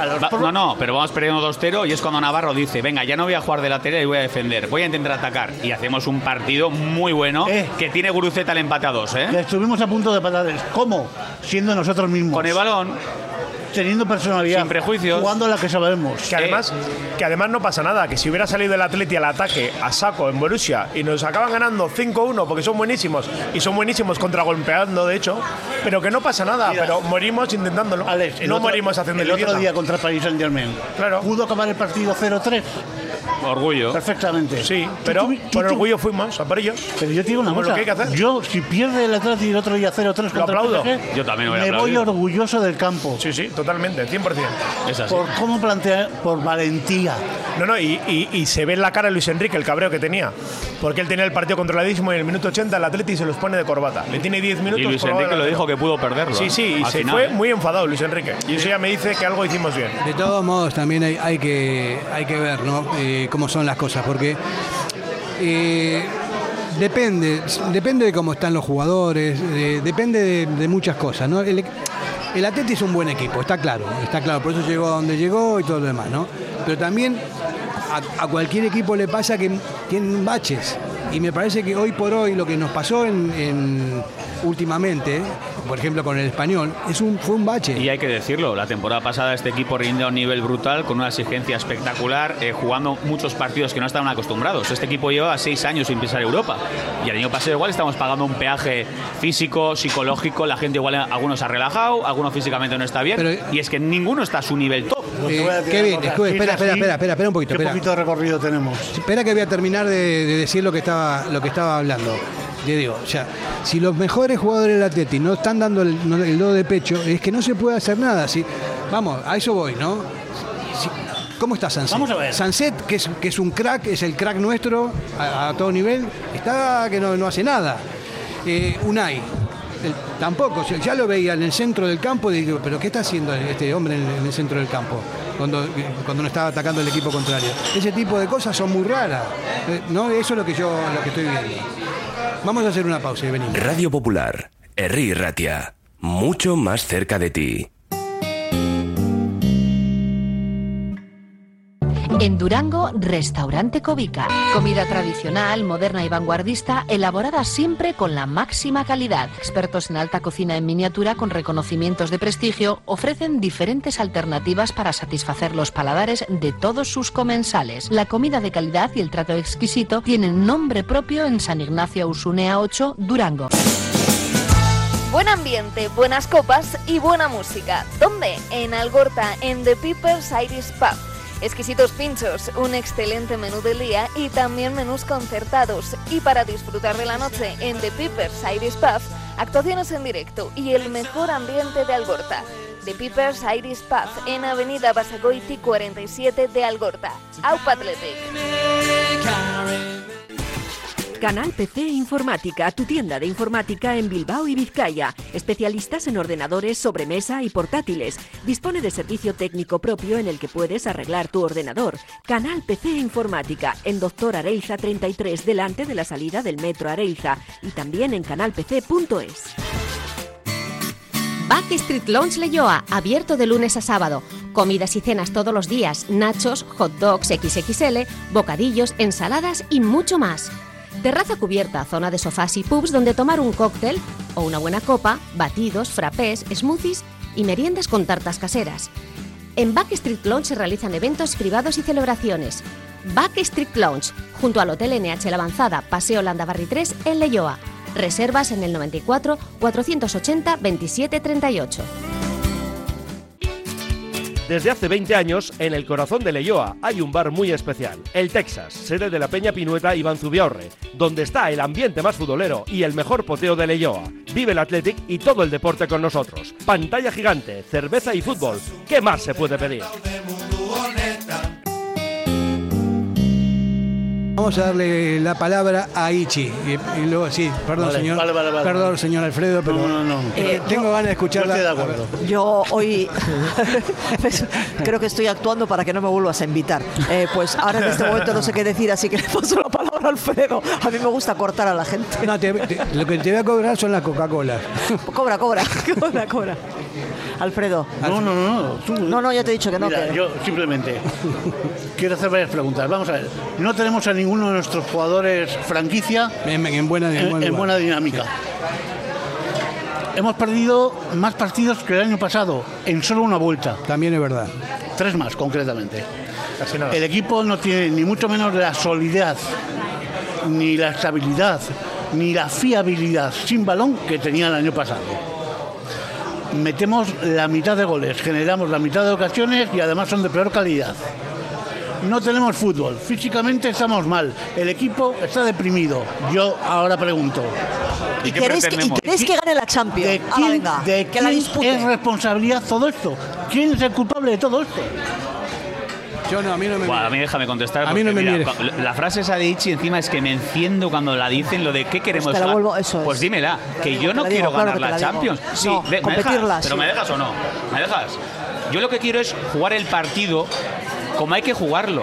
pero vamos perdiendo 2-0 y es cuando Navarro dice, venga, ya no voy a jugar de lateral y voy a defender, voy a intentar atacar. Y hacemos un partido muy bueno que tiene Guruceta el empate a 2. Le estuvimos a punto de parar. ¿Cómo? Siendo nosotros mismos. Con el balón. Teniendo personalidad, sin prejuicios, jugando a la que sabemos. Que además no pasa nada, que si hubiera salido el Atleti al ataque a saco en Borussia y nos acaban ganando 5-1 porque son buenísimos y son buenísimos contragolpeando de hecho, pero que no pasa nada. Mira, pero morimos intentándolo. Alex, morimos haciendo el otro día contra el Paris Saint-Germain. Claro. ¿Pudo acabar el partido 0-3? Orgullo. Perfectamente. Sí, pero por orgullo fuimos a por ellos. Pero yo te digo una cosa. Lo que hay que hacer. Yo, si pierde el Atleti el otro día 0-3 lo aplaudo. Yo también me voy orgulloso del campo. Sí, totalmente, 100%. Es así. Por cómo plantea, por valentía. Y se ve en la cara de Luis Enrique el cabreo que tenía. Porque él tenía el partido controladísimo y en el minuto 80 el Atleti se los pone de corbata. Le tiene 10 minutos. Y Luis Enrique lo dijo que pudo perderlo. Sí, y se fue muy enfadado Luis Enrique. Y eso ya me dice que algo hicimos bien. De todos modos, también hay que ver, ¿no? Cómo son las cosas. Porque depende de cómo están los jugadores, depende de muchas cosas, ¿no? el Atleti es un buen equipo, está claro, por eso llegó a donde llegó y todo lo demás, ¿no? Pero también a cualquier equipo le pasa que tienen baches, y me parece que hoy por hoy lo que nos pasó últimamente, por ejemplo con el Español, fue un bache. Y hay que decirlo, la temporada pasada este equipo rindió a un nivel brutal, con una exigencia espectacular, jugando muchos partidos que no estaban acostumbrados. Este equipo lleva 6 años sin pisar Europa, y el año pasado igual estamos pagando un peaje físico, psicológico, la gente igual, algunos se ha relajado, algunos físicamente no está bien, pero, y es que ninguno está a su nivel top. Qué bien, espera un poquito. ¿Qué poquito de recorrido tenemos? Espera que voy a terminar de decir lo que estaba hablando. Te digo, ya, si los mejores jugadores del Atleti no están dando el do de pecho, es que no se puede hacer nada. Vamos, a eso voy, ¿no? ¿Cómo está Sancet? Vamos a ver. Sancet, que es un crack, es el crack nuestro a todo nivel, está que no hace nada. Unai, tampoco, ya lo veía en el centro del campo y digo, ¿pero qué está haciendo este hombre en el centro del campo? Cuando no estaba atacando el equipo contrario. Ese tipo de cosas son muy raras. ¿No? Eso es lo que estoy viendo. Vamos a hacer una pausa y venimos. Radio Popular, Herri Ratia, mucho más cerca de ti. En Durango, Restaurante Covica. Comida tradicional, moderna y vanguardista, elaborada siempre con la máxima calidad. Expertos en alta cocina en miniatura con reconocimientos de prestigio ofrecen diferentes alternativas para satisfacer los paladares de todos sus comensales. La comida de calidad y el trato exquisito tienen nombre propio en San Ignacio Usunea 8, Durango. Buen ambiente, buenas copas y buena música. ¿Dónde? En Algorta, en The People's Irish Pub. Exquisitos pinchos, un excelente menú del día y también menús concertados. Y para disfrutar de la noche en The People's Irish Pub, actuaciones en directo y el mejor ambiente de Algorta. The People's Irish Pub en Avenida Basagoiti 47 de Algorta. Aupa Athletic. Canal PC Informática, tu tienda de informática en Bilbao y Vizcaya. Especialistas en ordenadores, sobremesa y portátiles. Dispone de servicio técnico propio en el que puedes arreglar tu ordenador. Canal PC Informática, en Doctor Areilza 33, delante de la salida del Metro Areilza. Y también en canalpc.es. Backstreet Lounge Leyoa, abierto de lunes a sábado. Comidas y cenas todos los días, nachos, hot dogs XXL, bocadillos, ensaladas y mucho más. Terraza cubierta, zona de sofás y pubs donde tomar un cóctel o una buena copa, batidos, frappés, smoothies y meriendas con tartas caseras. En Backstreet Lounge se realizan eventos privados y celebraciones. Backstreet Lounge, junto al Hotel NH La Avanzada, Paseo Landabarri 3 en Leyoa. Reservas en el 94 480 27 38. Desde hace 20 años, en el corazón de Leyoa hay un bar muy especial, el Texas, sede de la Peña Pinueta Iván Zubiaurre, donde está el ambiente más futbolero y el mejor poteo de Leyoa. Vive el Athletic y todo el deporte con nosotros. Pantalla gigante, cerveza y fútbol. ¿Qué más se puede pedir? Vamos a darle la palabra a Ichi. Y luego, sí, perdón, vale, señor. Vale. Perdón, señor Alfredo, pero no. Tengo ganas de escucharla. Estoy de acuerdo. Yo hoy creo que estoy actuando para que no me vuelvas a invitar. Pues ahora en este momento no sé qué decir, así que le paso la palabra a Alfredo. A mí me gusta cortar a la gente. No, lo que te voy a cobrar son las Coca-Cola. Cobra. Alfredo. No, ya te he dicho que no. Mira, yo simplemente quiero hacer varias preguntas. Vamos a ver. No tenemos a ninguno de nuestros jugadores franquicia en buena dinámica. Hemos perdido más partidos que el año pasado en solo una vuelta. También es verdad. 3 más, concretamente. Casi nada. El equipo no tiene ni mucho menos la solidez, ni la estabilidad, ni la fiabilidad sin balón que tenía el año pasado. Metemos la mitad de goles, generamos la mitad de ocasiones y además son de peor calidad. No tenemos fútbol, físicamente estamos mal, el equipo está deprimido. Yo ahora pregunto, ¿Y queréis que gane la Champions? ¿De quién es responsabilidad todo esto? ¿Quién es el culpable de todo esto? Yo no, a mí no me bueno, a mí déjame contestar. A mí no me mires. La frase esa de Ichi encima es que me enciendo cuando la dicen, lo de ¿qué queremos? Pues te la vuelvo, eso pues es. dímela, que yo no quiero ganar la Champions. Sí, no, ¿me competirla, dejas? ¿Pero me dejas o no? ¿Me dejas? Yo lo que quiero es jugar el partido como hay que jugarlo.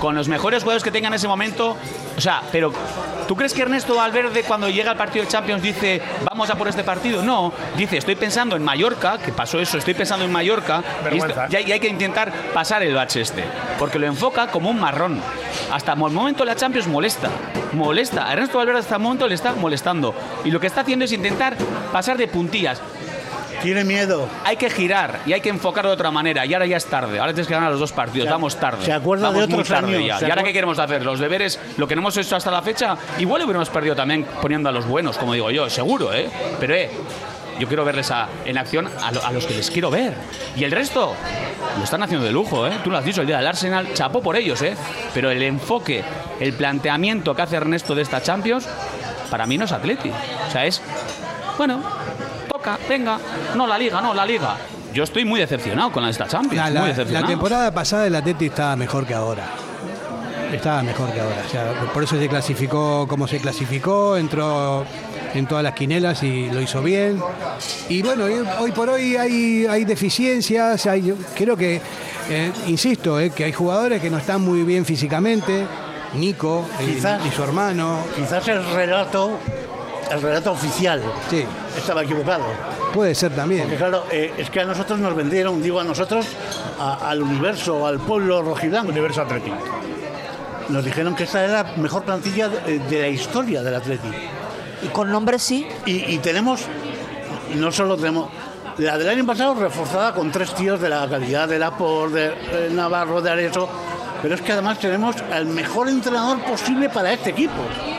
con los mejores jugadores que tenga en ese momento. O sea, pero ¿tú crees que Ernesto Valverde cuando llega al partido de Champions dice vamos a por este partido? No, dice estoy pensando en Mallorca, que pasó eso, estoy pensando en Mallorca y hay que intentar pasar el bache porque lo enfoca como un marrón. Hasta el momento la Champions molesta. A Ernesto Valverde hasta el momento le está molestando y lo que está haciendo es intentar pasar de puntillas. Tiene miedo. Hay que girar y hay que enfocar de otra manera. Y ahora ya es tarde. Ahora tienes que ganar los dos partidos. Vamos tarde. ¿Se acuerda de otros años? ¿Y ahora qué queremos hacer? Los deberes, lo que no hemos hecho hasta la fecha, igual hubiéramos perdido también poniendo a los buenos, como digo yo, seguro, ¿eh? Pero, yo quiero verles en acción a los que les quiero ver. Y el resto lo están haciendo de lujo, ¿eh? Tú lo has dicho, el día del Arsenal, chapó por ellos, ¿eh? Pero el enfoque, el planteamiento que hace Ernesto de esta Champions, para mí no es Atleti. O sea, es, bueno, toca, venga, no la liga. Yo estoy muy decepcionado con esta Champions, muy decepcionado. La temporada pasada el Atleti estaba mejor que ahora. O sea, por eso se clasificó como se clasificó, entró en todas las quinelas y lo hizo bien. Y bueno, hoy por hoy hay deficiencias, creo que, insisto, que hay jugadores que no están muy bien físicamente, Nico y su hermano. Quizás el relato oficial estaba equivocado. Puede ser también. Porque claro, es que a nosotros nos vendieron, digo a nosotros, al universo, al pueblo rojiblanco. Universo Atlético. Nos dijeron que esta era la mejor plantilla de la historia del Atlético. Y con nombres sí. Y tenemos, no solo tenemos, la del año pasado reforzada con 3 tíos de la calidad de Laporte, de Navarro, de Arezzo, pero es que además tenemos al mejor entrenador posible para este equipo.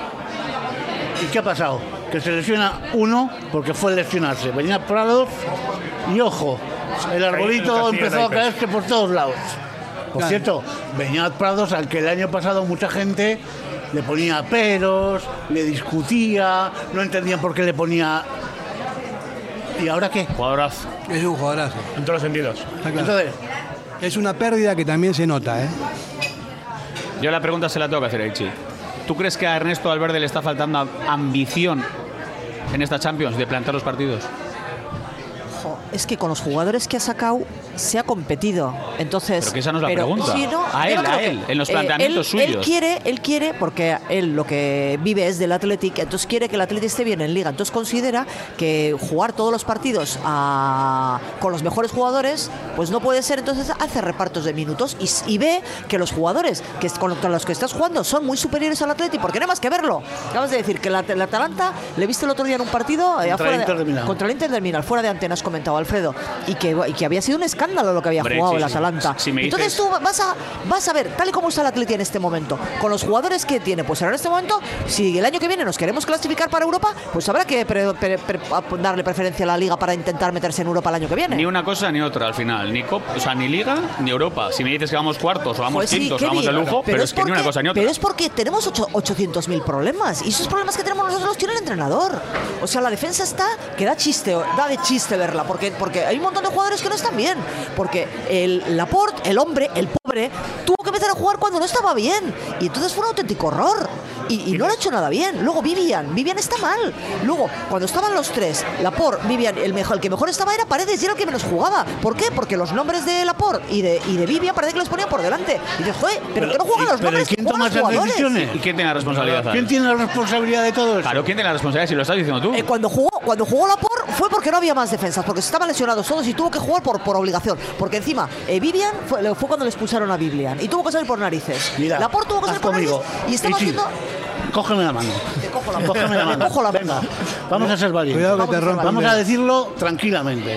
¿Y qué ha pasado? Que se lesiona uno porque fue lesionarse. Venía Prados y ojo, el arbolito empezó a caerse por todos lados. Por cierto, Beñat Prados, al que el año pasado mucha gente le ponía peros, le discutía, no entendían por qué le ponía. ¿Y ahora qué? Jugadorazo. Es un jugadorazo. En todos los sentidos. Entonces, es una pérdida que también se nota, ¿eh? Yo la pregunta se la tengo que hacer a Ichi. ¿Tú crees que a Ernesto Valverde le está faltando ambición en esta Champions de plantar los partidos? Es que con los jugadores que ha sacado se ha competido. Entonces, pero que esa no es la pregunta. Sí, no, a él, en los planteamientos suyos. Él quiere, porque él lo que vive es del Athletic, entonces quiere que el Athletic esté bien en Liga. Entonces considera que jugar todos los partidos con los mejores jugadores, pues no puede ser. Entonces hace repartos de minutos y ve que los jugadores contra los que estás jugando son muy superiores al Athletic, porque no hay más que verlo. Acabas de decir que el Atalanta le viste el otro día en un partido contra el Inter de Milán, fuera de antenas, comentaba Alfredo, y que había sido un escándalo lo que había jugado el Atalanta. Entonces tú vas a ver, tal y como está el Atleti en este momento, con los jugadores que tiene, pues ahora en este momento, si el año que viene nos queremos clasificar para Europa, pues habrá que darle preferencia a la Liga para intentar meterse en Europa el año que viene. Ni una cosa ni otra al final, ni Liga ni Europa. Si me dices que vamos cuartos o vamos quintos o vamos de lujo, pero es que ni una cosa ni otra. Pero es porque tenemos 800.000 problemas, y esos problemas que tenemos nosotros los tiene el entrenador. O sea, la defensa está que da de chiste verla, porque hay un montón de jugadores que no están bien, porque el Laporte, el pobre, tuvo que empezar a jugar cuando no estaba bien, y entonces fue un auténtico horror, y no lo ha hecho nada bien. Luego Vivian está mal. Luego, cuando estaban los tres, Laporte, Vivian, el que mejor estaba era Paredes, y era el que menos jugaba. ¿Por qué? Porque los nombres de Laporte y de Vivian parece que los ponían por delante. Y dices, joder, pero que no juegan los nombres, ¿quién toma esas decisiones? ¿Y quién tiene la responsabilidad? ¿Quién tiene la responsabilidad de todo eso? Claro, ¿quién tiene la responsabilidad? Si lo estás diciendo tú. Cuando jugó Laporte fue porque no había más defensas, porque se estaban lesionados todos y tuvo que jugar por obligación. Porque encima, Vivian fue cuando le expulsaron a Vivian y tuvo que salir por narices. Mira, Laporte tuvo que salir por narices y estaba haciendo... Cógeme la mano. Cógeme la mano. Cojo la mano. Venga, vamos a ser valientes. Vamos a decirlo tranquilamente.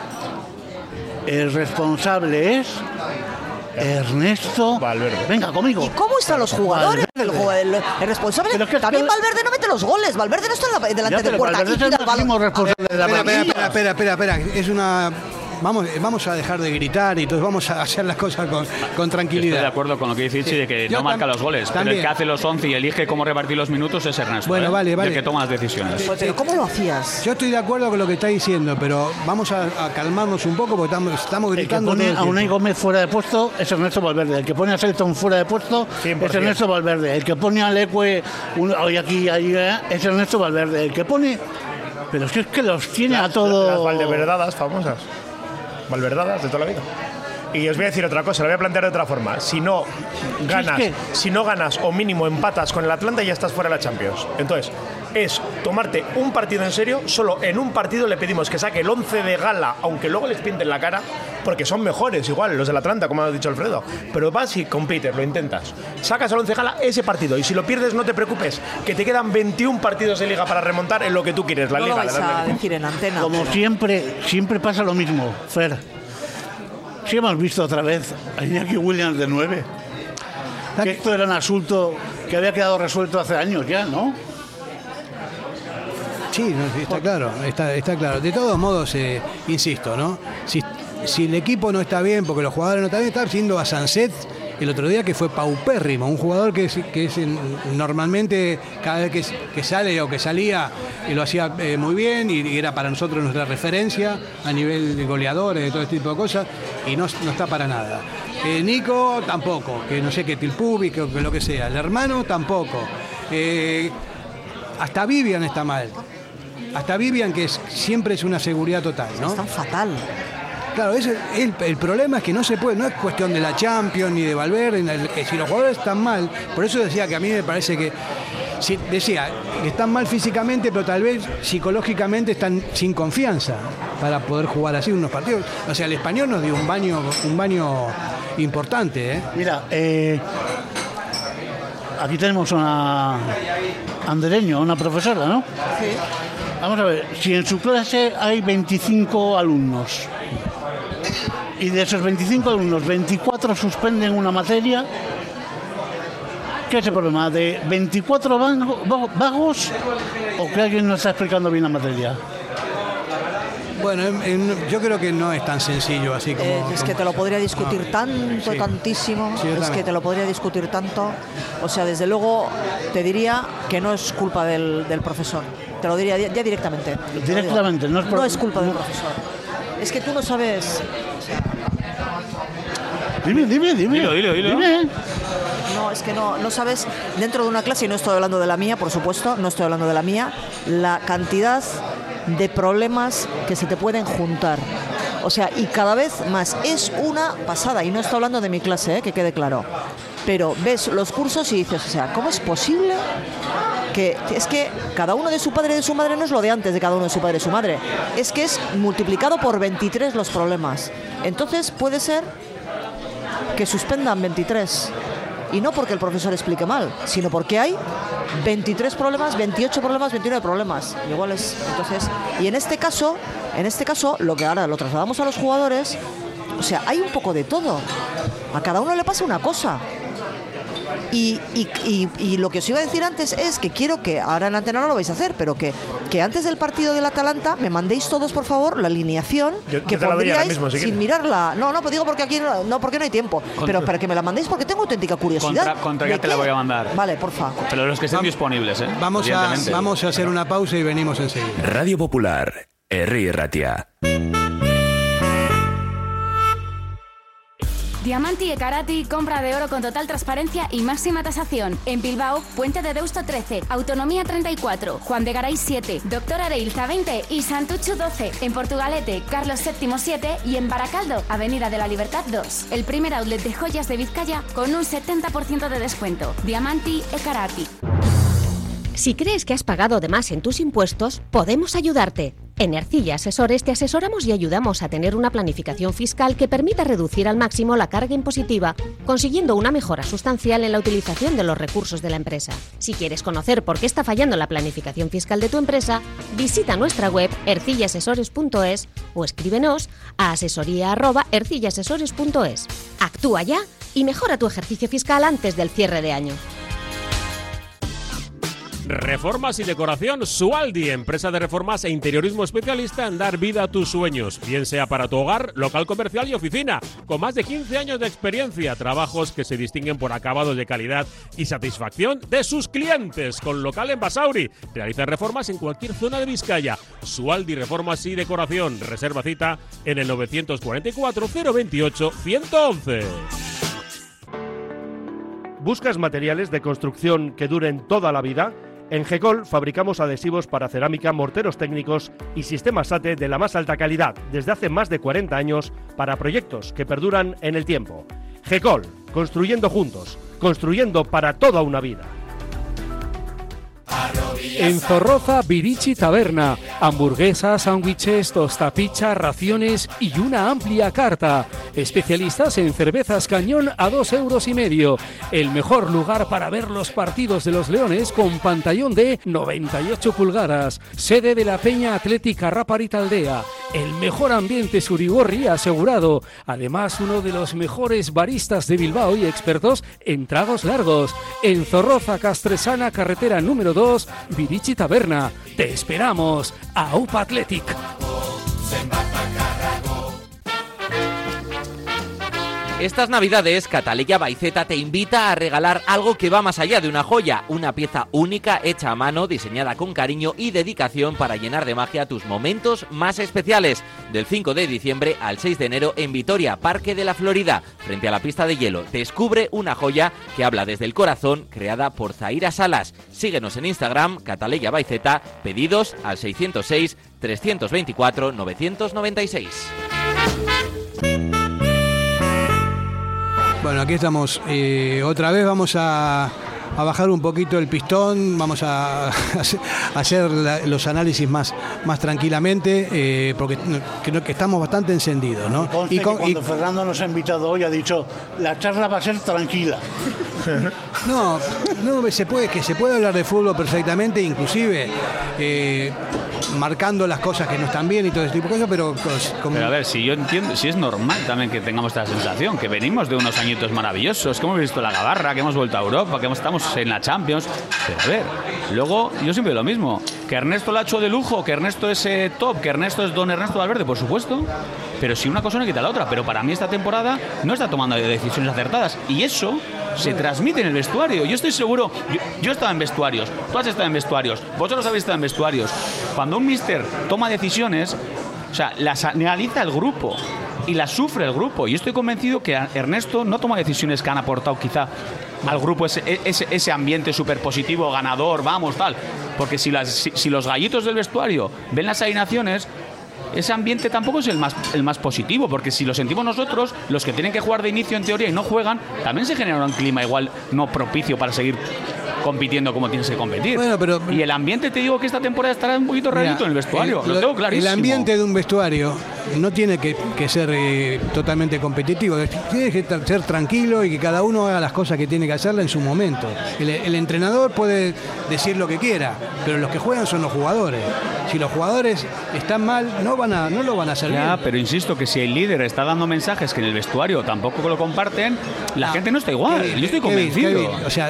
El responsable es Ernesto Valverde. Venga, conmigo. ¿Y cómo están los jugadores? El responsable. También Valverde no mete los goles. Valverde no está delante de puerta. Valverde es el máximo responsable de la plantilla. Espera. Es una... Vamos a dejar de gritar y entonces vamos a hacer las cosas con tranquilidad. Estoy de acuerdo con lo que dice Ichi de que no marca los goles, pero el que hace los 11 y elige cómo repartir los minutos es Ernesto. Bueno, vale. El que toma las decisiones. Pero ¿cómo lo hacías? Yo estoy de acuerdo con lo que está diciendo, pero vamos a calmarnos un poco porque estamos gritando. El que pone a Unai Gómez fuera de puesto es Ernesto Valverde. El que pone a Selton fuera de puesto 100%. Es Ernesto Valverde. El que pone a Leque hoy aquí es Ernesto Valverde. El que pone... Pero si es que los tiene a todos... Las valverdadas famosas. Valverdadas de toda la vida. Y os voy a decir otra cosa, lo voy a plantear de otra forma. Si no ganas o mínimo empatas con el Atlanta, ya estás fuera de la Champions. Entonces, es tomarte un partido en serio. Solo en un partido le pedimos que saque el 11 de gala, aunque luego les pinten la cara, porque son mejores igual los del Atlanta, como ha dicho Alfredo. Pero vas y compites, lo intentas. Sacas el 11 de gala ese partido, y si lo pierdes no te preocupes, que te quedan 21 partidos de liga para remontar en lo que tú quieres, la liga. Lo vais a decir en antena. Como siempre pasa lo mismo, Fer. Sí hemos visto otra vez a Iñaki Williams de 9. Que esto era un asunto que había quedado resuelto hace años ya, ¿no? Sí, está claro, está claro. De todos modos, insisto, ¿no? Si el equipo no está bien, porque los jugadores no están bien, está haciendo a Sanset el otro día, que fue paupérrimo, un jugador que es normalmente cada vez que sale o que salía lo hacía muy bien y era para nosotros nuestra referencia a nivel de goleadores, de todo este tipo de cosas, y no está para nada. Nico tampoco, que no sé qué Tilpubi, que lo que sea. El hermano tampoco. Hasta Vivian está mal. Hasta Vivian, que siempre es una seguridad total, ¿no? Está fatal. Claro, el problema es que no se puede, no es cuestión de la Champions ni de Valverde, si los jugadores están mal, por eso decía que a mí me parece que, decía que están mal físicamente, pero tal vez psicológicamente están sin confianza para poder jugar así unos partidos. O sea, el Español nos dio un baño importante, ¿eh? Mira, aquí tenemos una andereño, una profesora, ¿no? Sí. Vamos a ver, si en su clase hay 25 alumnos y de esos 25 alumnos 24 suspenden una materia, ¿qué es el problema? ¿De 24 vagos o que alguien no está explicando bien la materia? Bueno, yo creo que no es tan sencillo así como... Es que te lo podría discutir tantísimo, es que te lo podría discutir tanto. O sea, desde luego te diría que no es culpa del profesor. Te lo diría ya directamente. Directamente, no es culpa del profesor. Es que tú no sabes... O sea, Dime. Dilo. No, es que no sabes, dentro de una clase, y no estoy hablando de la mía, por supuesto, no estoy hablando de la mía, la cantidad de problemas que se te pueden juntar. O sea, y cada vez más. Es una pasada, y no estoy hablando de mi clase, que quede claro. Pero ves los cursos y dices, o sea, ¿cómo es posible que es que cada uno de su padre y de su madre no es lo de antes de cada uno de su padre y su madre? Es que es multiplicado por 23 los problemas. Entonces puede ser que suspendan 23. Y no porque el profesor explique mal, sino porque hay 23 problemas, 28 problemas, 29 problemas. Igual es, entonces, y en este caso, lo que ahora lo trasladamos a los jugadores, o sea, hay un poco de todo. A cada uno le pasa una cosa. Y lo que os iba a decir antes es que quiero que, ahora en la antena no lo vais a hacer, pero que antes del partido del Atalanta me mandéis todos, por favor, la alineación que pondríais mismo, sin mirarla. No, pues digo porque aquí no, porque no hay tiempo. Pero para que me la mandéis porque tengo auténtica curiosidad. Contra qué te la voy a mandar. Vale, porfa. Pero los que estén disponibles, ¿eh? Vamos a hacer una pausa y venimos enseguida. Radio Popular, Herri Ratia. Diamanti e Karati, compra de oro con total transparencia y máxima tasación. En Bilbao, Puente de Deusto 13, Autonomía 34, Juan de Garay 7, Doctor Areilza 20 y Santucho 12. En Portugalete, Carlos VII 7 y en Baracaldo, Avenida de la Libertad 2. El primer outlet de joyas de Vizcaya con un 70% de descuento. Diamanti e Karati. Si crees que has pagado de más en tus impuestos, podemos ayudarte. En Ercilla Asesores te asesoramos y ayudamos a tener una planificación fiscal que permita reducir al máximo la carga impositiva, consiguiendo una mejora sustancial en la utilización de los recursos de la empresa. Si quieres conocer por qué está fallando la planificación fiscal de tu empresa, visita nuestra web ercillaasesores.es o escríbenos a asesoría@ercillaasesores.es. Actúa ya y mejora tu ejercicio fiscal antes del cierre de año. Reformas y decoración Sualdi, empresa de reformas e interiorismo especialista en dar vida a tus sueños, bien sea para tu hogar, local comercial y oficina, con más de 15 años de experiencia, trabajos que se distinguen por acabados de calidad y satisfacción de sus clientes, con local en Basauri. Realiza reformas en cualquier zona de Vizcaya. Sualdi Reformas y Decoración, reserva cita en el 944 028 111. ¿Buscas materiales de construcción que duren toda la vida? En GECOL fabricamos adhesivos para cerámica, morteros técnicos y sistemas SATE de la más alta calidad desde hace más de 40 años para proyectos que perduran en el tiempo. GECOL, construyendo juntos, construyendo para toda una vida. En Zorroza, Virici Taberna. Hamburguesas, sándwiches, tostapicha, raciones y una amplia carta. Especialistas en cervezas Cañón a 2,5 €. El mejor lugar para ver los partidos de los Leones con pantallón de 98 pulgadas. Sede de la Peña Atlética Raparita Aldea. El mejor ambiente Surigorri asegurado. Además, uno de los mejores baristas de Bilbao y expertos en tragos largos. En Zorroza, Castresana, carretera número 2, Virici Taberna. Te esperamos. AUPA Athletic. Estas navidades, Cataleya Baiceta te invita a regalar algo que va más allá de una joya, una pieza única hecha a mano, diseñada con cariño y dedicación para llenar de magia tus momentos más especiales. Del 5 de diciembre al 6 de enero en Vitoria, Parque de la Florida, frente a la pista de hielo. Descubre una joya que habla desde el corazón, creada por Zaira Salas. Síguenos en Instagram, Cataleya Baiceta, pedidos al 606 324 996. Bueno, aquí estamos otra vez, vamos a bajar un poquito el pistón, vamos a hacer los análisis más tranquilamente, porque creo que estamos bastante encendidos, ¿no? Y cuando Fernando nos ha invitado hoy ha dicho, la charla va a ser tranquila. No, se puede hablar de fútbol perfectamente, inclusive marcando las cosas que no están bien y todo ese tipo de cosas, pero Pero a ver, si yo entiendo, si es normal también que tengamos esta sensación, que venimos de unos añitos maravillosos, que hemos visto la Gabarra, que hemos vuelto a Europa, que estamos en la Champions, pero a ver, luego yo siempre digo lo mismo, que Ernesto lo ha hecho de lujo, que Ernesto es top, que Ernesto es don Ernesto Valverde, por supuesto, pero si una cosa no quita la otra, pero para mí esta temporada no está tomando decisiones acertadas, y eso se transmite en el vestuario. Yo estoy seguro, yo he estado en vestuarios, tú has estado en vestuarios, vosotros habéis estado en vestuarios. Cuando un míster toma decisiones, o sea, las analiza el grupo y las sufre el grupo. Y estoy convencido que Ernesto no toma decisiones que han aportado quizá al grupo ese ambiente súper positivo, ganador, vamos, tal. Porque si los gallitos del vestuario ven las alineaciones, ese ambiente tampoco es el más positivo, porque si lo sentimos nosotros, los que tienen que jugar de inicio en teoría y no juegan, también se genera un clima igual no propicio para seguir compitiendo como tienes que competir. Bueno, pero y el ambiente, te digo que esta temporada estará un poquito rarito en el vestuario, lo tengo clarísimo. El ambiente de un vestuario no tiene que ser totalmente competitivo, tiene que ser tranquilo y que cada uno haga las cosas que tiene que hacerla en su momento. El entrenador puede decir lo que quiera, pero los que juegan son los jugadores. Si los jugadores están mal, no lo van a hacer bien. Pero insisto que si el líder está dando mensajes que en el vestuario tampoco lo comparten, la gente no está igual. Yo estoy convencido. O sea,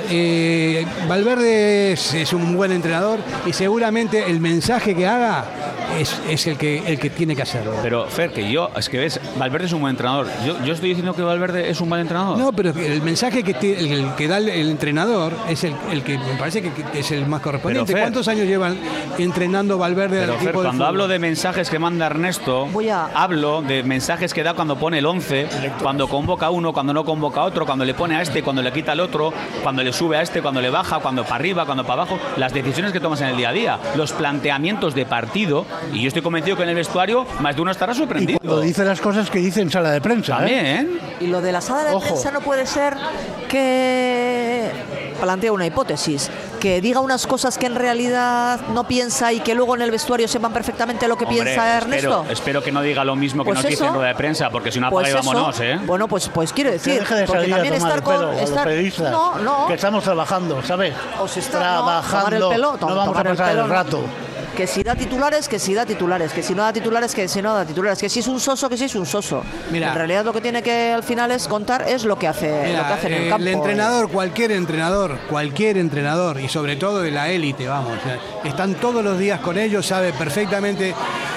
Valverde es un buen entrenador y seguramente el mensaje que haga es el que tiene que hacerlo. Pero Fer, es que ves, Valverde es un buen entrenador. Yo estoy diciendo que Valverde es un mal entrenador. No, pero el mensaje que da el entrenador es el que me parece que es el más correspondiente. Fer, ¿cuántos años llevan entrenando Valverde al equipo de fútbol? Cuando hablo de mensajes que manda Ernesto, hablo de mensajes que da cuando pone el 11, cuando convoca a uno, cuando no convoca a otro, cuando le pone a este, cuando le quita al otro, cuando le sube a este, cuando le baja, cuando para arriba, cuando para abajo, las decisiones que tomas en el día a día, los planteamientos de partido, y yo estoy convencido que en el vestuario más de uno estará sorprendido. Y cuando dice las cosas que dice en sala de prensa. También. Y lo de la sala de prensa no puede ser que plantea una hipótesis, que diga unas cosas que en realidad no piensa y que luego en el vestuario sepan perfectamente lo que piensa Ernesto. Espero que no diga lo mismo que pues nos dice en rueda de prensa, porque si no apaga y vámonos, ¿eh? Bueno, pues quiero decir, deje de porque también estar con los periodistas, que estamos trabajando, ¿sabes? Trabajando, no vamos a pasar el rato. Que si da titulares, que si da titulares, que si no da titulares, que si no da titulares, que si es un soso, que si es un soso. Mira, en realidad lo que tiene que al final es contar es lo que hace, lo que hace en el campo. El entrenador, cualquier entrenador, y sobre todo de la élite, vamos, están todos los días con ellos, sabe perfectamente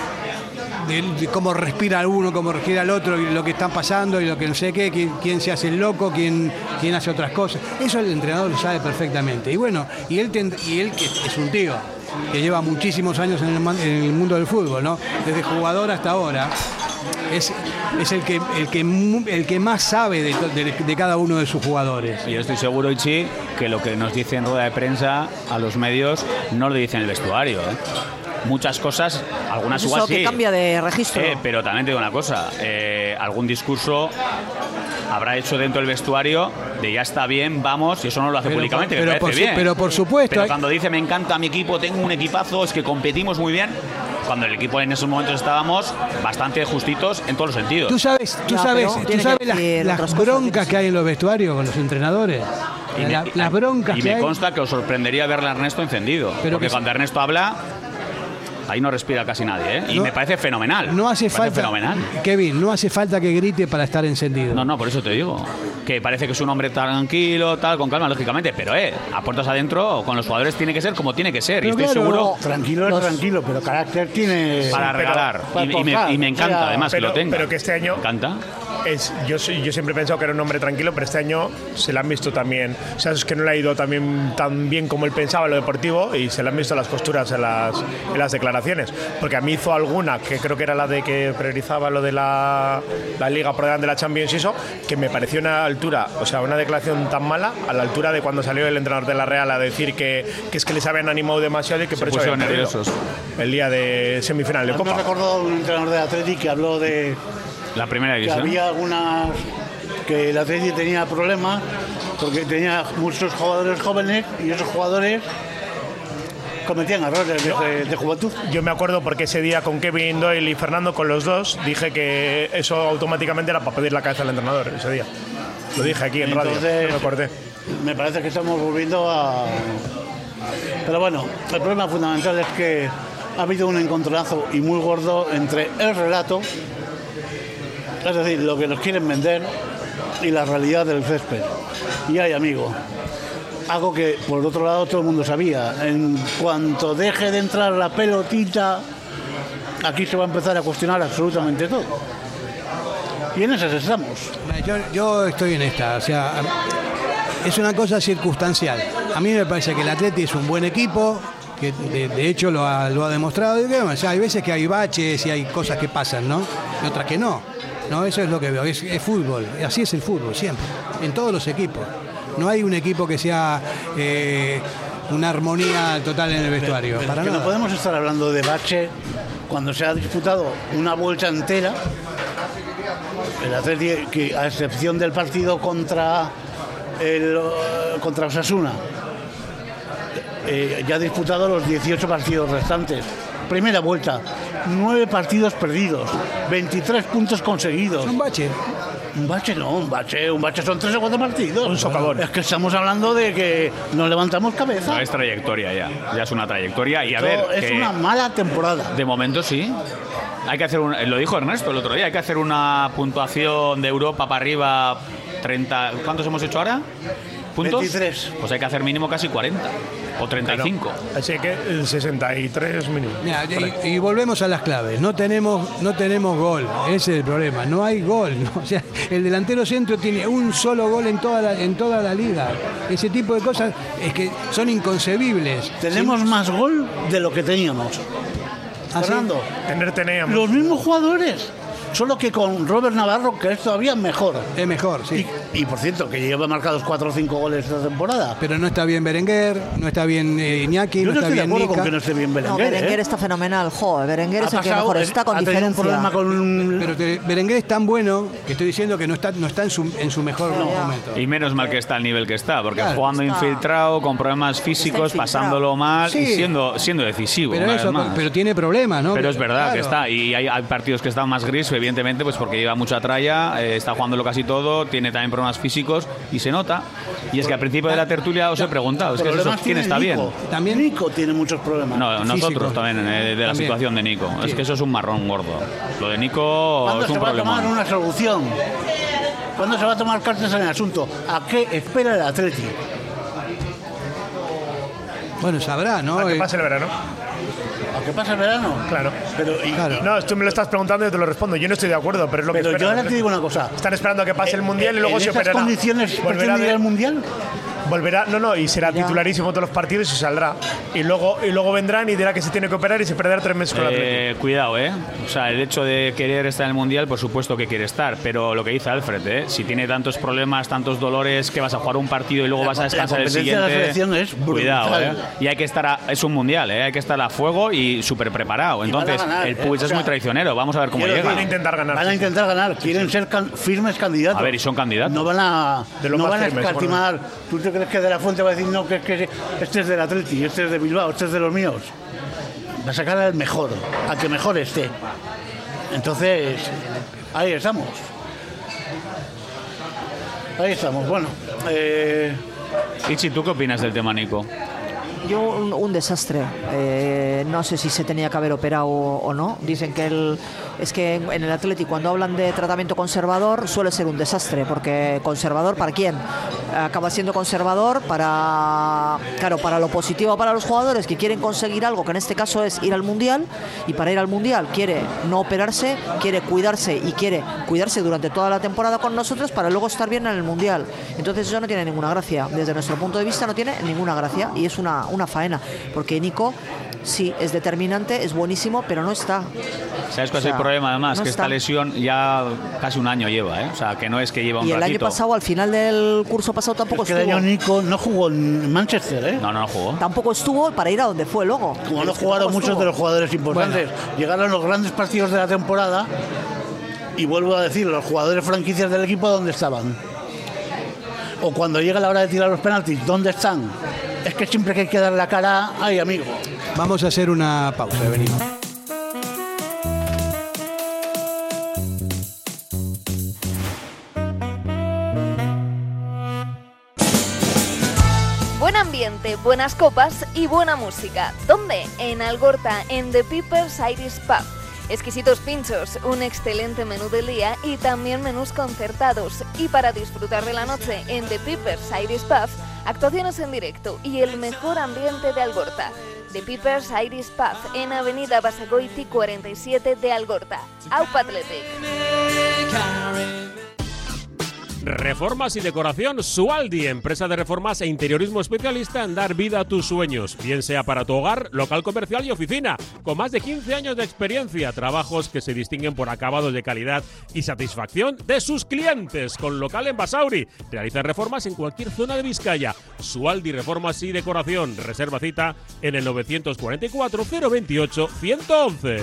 de cómo respira uno, cómo respira el otro, y lo que está pasando, y lo que no sé qué, quién se hace el loco, quién hace otras cosas. Eso el entrenador lo sabe perfectamente. Y bueno, y él que es un tío que lleva muchísimos años en el mundo del fútbol, ¿no? Desde jugador hasta ahora. es el que más sabe de cada uno de sus jugadores. Y yo estoy seguro, Ichi, que lo que nos dice en rueda de prensa a los medios no lo dice en el vestuario, ¿eh? Muchas cosas, algunas igual sí. Que cambia de registro. Pero también te digo una cosa, algún discurso habrá hecho dentro del vestuario de ya está bien, vamos, y eso no lo hace públicamente, me parece bien. Pero por supuesto. Pero cuando dice me encanta mi equipo, tengo un equipazo, es que competimos muy bien, cuando el equipo en esos momentos estábamos bastante justitos en todos los sentidos. Tú sabes las broncas que hay en los vestuarios con los entrenadores. Las broncas y que hay. Y me consta que os sorprendería verle a Ernesto encendido. Porque cuando Ernesto habla, ahí no respira casi nadie, ¿eh? Y me parece fenomenal. No hace falta, fenomenal. Kevin, no hace falta que grite para estar encendido. No, por eso te digo. Que parece que es un hombre tranquilo, tal, con calma, lógicamente. Pero, a puertas adentro, con los jugadores tiene que ser como tiene que ser. Pero y estoy seguro. Tranquilo, pero carácter tiene. Para regalar. Y me encanta, además, que lo tenga. Pero que este año. Me encanta. Yo siempre he pensado que era un hombre tranquilo, pero este año se le han visto también. O sea, es que no le ha ido también tan bien como él pensaba en lo deportivo y se le han visto las costuras en las declaraciones. Porque a mí hizo alguna, que creo que era la de que priorizaba lo de la Liga por delante de la Champions y eso, que me pareció una altura, o sea, una declaración tan mala a la altura de cuando salió el entrenador de la Real a decir que es que les habían animado demasiado y que por eso habían nerviosos el día de semifinal de Copa. Me recordó un entrenador de Atleti que habló de la primera división. Que había algunas que el Atleti tenía problemas porque tenía muchos jugadores jóvenes y esos jugadores cometían errores de juventud. Yo me acuerdo porque ese día con Kevin Doyle y Fernando, con los dos, dije que eso automáticamente era para pedir la cabeza al entrenador ese día. Lo dije aquí en radio, no me acordé. Me parece que estamos volviendo a... Pero bueno, el problema fundamental es que ha habido un encontronazo y muy gordo entre el relato, es decir, lo que nos quieren vender, y la realidad del césped. Y hay, amigo, algo que por otro lado todo el mundo sabía. En cuanto deje de entrar la pelotita, aquí se va a empezar a cuestionar absolutamente todo. Y en esas estamos. Yo estoy en esta, o sea, es una cosa circunstancial. A mí me parece que el Atleti es un buen equipo, que de hecho lo ha demostrado. Y o sea, hay veces que hay baches y hay cosas que pasan, ¿no? Y otras que no. No, eso es lo que veo, es fútbol, así es el fútbol, siempre, en todos los equipos. No hay un equipo que sea una armonía total en el vestuario. Pero para que nada. No podemos estar hablando de bache cuando se ha disputado una vuelta entera. El Atleti, que a excepción del partido contra Osasuna, ya ha disputado los 18 partidos restantes. Primera vuelta, 9 partidos perdidos, 23 puntos conseguidos. ¿Un bache? Un bache no, un bache son 3 o 4 partidos. Un socavón. Es que estamos hablando de que nos levantamos cabeza. No, es trayectoria ya es una trayectoria. Y a ver, es una mala temporada. De momento sí. Hay que hacer lo dijo Ernesto el otro día, hay que hacer una puntuación de Europa para arriba, 30. ¿Cuántos hemos hecho ahora? ¿Puntos? 23. Pues hay que hacer mínimo casi 40 o 35. Claro. Así que el 63 mínimo. Mira, y volvemos a las claves. No tenemos gol. Ese es el problema. No hay gol. ¿no? O sea, el delantero centro tiene un solo gol en toda la liga. Ese tipo de cosas es que son inconcebibles. Tenemos más gol de lo que teníamos. Fernando, teníamos los mismos jugadores. Solo que con Robert Navarro, que es todavía mejor. Es mejor, sí. Y por cierto, que lleva marcados 4 o 5 goles esta temporada. Pero no está bien Berenguer, no está bien Iñaki, no está bien Nica. Con que no esté bien Berenguer. No, Berenguer está fenomenal. Joder, Berenguer es el que mejor está con diferencia. Pero Berenguer es tan bueno que estoy diciendo que no está en su mejor momento. Y menos mal que está al nivel que está, porque jugando infiltrado, con problemas físicos, pasándolo mal y siendo decisivo. Pero tiene problemas, ¿no? Pero es verdad que está. Y hay partidos que están más gris, evidentemente, pues porque lleva mucha tralla, está jugándolo casi todo, tiene también problemas físicos y se nota. Y es que al principio de la tertulia os he preguntado, es que ¿quién está bien? También Nico tiene muchos problemas. No, nosotros también, de la situación de Nico. Sí. Es que eso es un marrón gordo. Lo de Nico es un problema. ¿Cuándo se va a tomar una solución? ¿Cuándo se va a tomar cartas en el asunto? ¿A qué espera el Atleti? Bueno, sabrá, ¿no? ¿A qué pasa el verano? ¿A qué pasa el verano? Claro. Pero, no, tú me lo estás preguntando y yo te lo respondo. Yo no estoy de acuerdo, pero es lo que esperan. Yo ahora te digo una cosa. Están esperando a que pase el Mundial y luego se operará. ¿En esas condiciones pretende ir al Mundial? volverá, y será titularísimo todos los partidos y saldrá. Y luego vendrán y dirá que se tiene que operar y se perderá 3 meses con la Atlético. Cuidado, O sea, el hecho de querer estar en el Mundial, por supuesto que quiere estar, pero lo que dice Alfred, si tiene tantos problemas, tantos dolores, que vas a jugar un partido y luego vas a descansar el siguiente. La selección es brutal. Cuidado, Y hay que estar es un Mundial, hay que estar a fuego y súper preparado. Entonces, el Puig es muy traicionero. Vamos a ver cómo llega. Van a intentar ganar. Van a intentar ganar. Quieren ser firmes candidatos. A ver, y son candidatos. No van a escatimar. ¿Tú te crees que De La Fuente va a decir no, que este es del Atleti, este es de Bilbao, este es de los míos? Va a sacar al mejor, al que mejor esté. Entonces, ahí estamos. Bueno. Ichi, ¿tú qué opinas del tema, Nico? Yo un desastre. No sé si se tenía que haber operado o no. Dicen que es que en el Atleti cuando hablan de tratamiento conservador suele ser un desastre, porque conservador ¿para quién? Acaba siendo conservador para lo positivo para los jugadores que quieren conseguir algo, que en este caso es ir al Mundial, y para ir al Mundial quiere no operarse, quiere cuidarse y quiere cuidarse durante toda la temporada con nosotros para luego estar bien en el Mundial. Entonces eso no tiene ninguna gracia. Desde nuestro punto de vista no tiene ninguna gracia y es una faena, porque Nico sí es determinante, es buenísimo, pero no está. ¿Sabes cuál es el problema además? No que está. Esta lesión ya casi un año lleva, O sea, que no es que lleva un ratito. Y el año pasado, al final del curso pasado, tampoco estuvo. El año Nico no jugó en Manchester, No jugó. Tampoco estuvo para ir a donde fue luego. Como no jugaron muchos de los jugadores importantes. Bueno. Llegaron los grandes partidos de la temporada y vuelvo a decir, los jugadores franquicias del equipo, ¿dónde estaban? O cuando llega la hora de tirar los penaltis, ¿dónde están? Es que siempre que hay que dar la cara, ¡ay, amigo! Vamos a hacer una pausa, venimos. Buen ambiente, buenas copas y buena música. ¿Dónde? En Algorta, en The Peepers Irish Pub. Exquisitos pinchos, un excelente menú del día y también menús concertados. Y para disfrutar de la noche en The Peepers Irish Pub, actuaciones en directo y el mejor ambiente de Algorta. The Peepers Irish Pub en Avenida Basagoiti 47 de Algorta. Aupa Athletic. Reformas y decoración Sualdi, empresa de reformas e interiorismo especialista en dar vida a tus sueños, bien sea para tu hogar, local comercial y oficina, con más de 15 años de experiencia, trabajos que se distinguen por acabados de calidad y satisfacción de sus clientes, con local en Basauri. Realizan reformas en cualquier zona de Vizcaya. Sualdi Reformas y Decoración, reserva cita en el 944 028 111.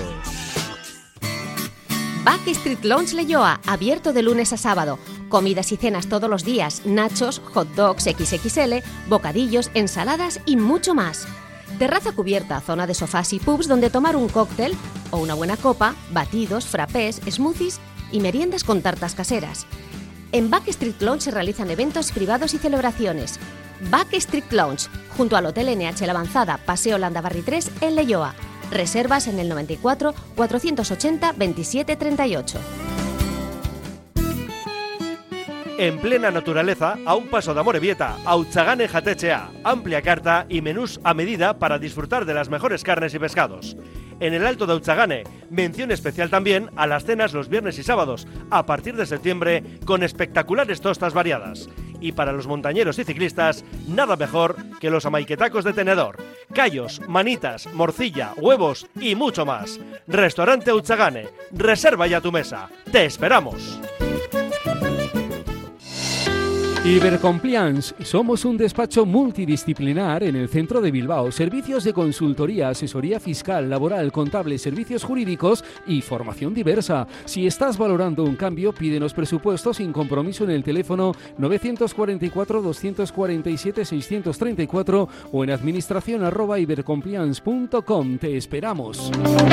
Backstreet Lounge Leyoa, abierto de lunes a sábado. Comidas y cenas todos los días, nachos, hot dogs XXL, bocadillos, ensaladas y mucho más. Terraza cubierta, zona de sofás y pubs donde tomar un cóctel o una buena copa, batidos, frappés, smoothies y meriendas con tartas caseras. En Backstreet Lounge se realizan eventos privados y celebraciones. Backstreet Lounge, junto al Hotel NH La Avanzada, Paseo Landabarri 3 en Leyoa. Reservas en el 94 480 27 38. En plena naturaleza, a un paso de Amorebieta, Autzagane Jatetxea, amplia carta y menús a medida para disfrutar de las mejores carnes y pescados. En el Alto de Autzagane, mención especial también a las cenas los viernes y sábados, a partir de septiembre, con espectaculares tostas variadas. Y para los montañeros y ciclistas, nada mejor que los amaiquetacos de tenedor. Callos, manitas, morcilla, huevos y mucho más. Restaurante Autzagane, reserva ya tu mesa. ¡Te esperamos! Ibercompliance, somos un despacho multidisciplinar en el centro de Bilbao. Servicios de consultoría, asesoría fiscal, laboral, contable, servicios jurídicos y formación diversa. Si estás valorando un cambio, pídenos presupuesto sin compromiso en el teléfono 944 247 634 o en administración@ibercompliance.com. Te esperamos.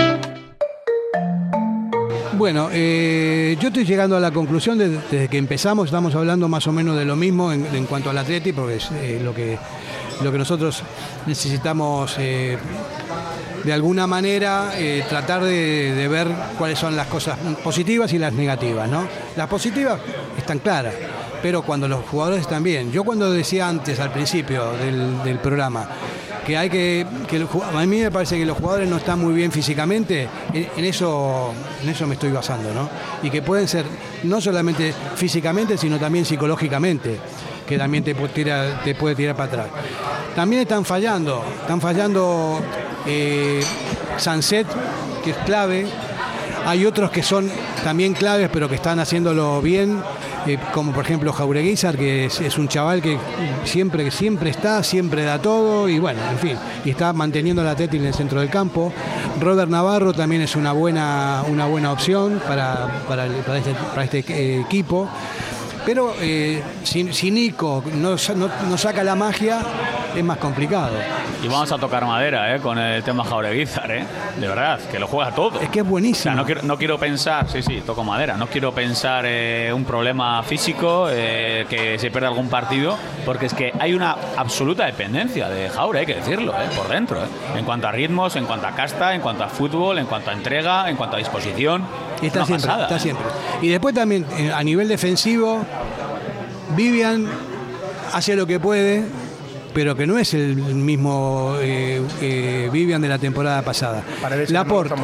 Bueno, yo estoy llegando a la conclusión desde que empezamos, estamos hablando más o menos de lo mismo en cuanto al Atleti, porque es lo que nosotros necesitamos de alguna manera tratar de ver cuáles son las cosas positivas y las negativas, ¿no? Las positivas están claras, pero cuando los jugadores están bien. Yo cuando decía antes, al principio del programa, que a mí me parece que los jugadores no están muy bien físicamente, en eso me estoy basando, ¿no? Y que pueden ser no solamente físicamente, sino también psicológicamente. que también te puede tirar para atrás. También están fallando Sunset, que es clave. Hay otros que son también claves, pero que están haciéndolo bien, como por ejemplo Jaureguizar, que es un chaval que siempre está, siempre da todo, y bueno, en fin, y está manteniendo la Atleti en el centro del campo. Robert Navarro también es una buena opción para este equipo. Pero si Nico no saca la magia, es más complicado. Y vamos a tocar madera, con el tema Jaureguizar, de verdad, que lo juega todo. Es que es buenísimo. O sea, no quiero pensar, sí, toco madera, no quiero pensar un problema físico, que se pierda algún partido, porque es que hay una absoluta dependencia de Jaure, hay que decirlo, por dentro, en cuanto a ritmos, en cuanto a casta, en cuanto a fútbol, en cuanto a entrega, en cuanto a disposición. Y está siempre. Y después también, a nivel defensivo, Vivian hace lo que puede, pero que no es el mismo Vivian de la temporada pasada. Laporte,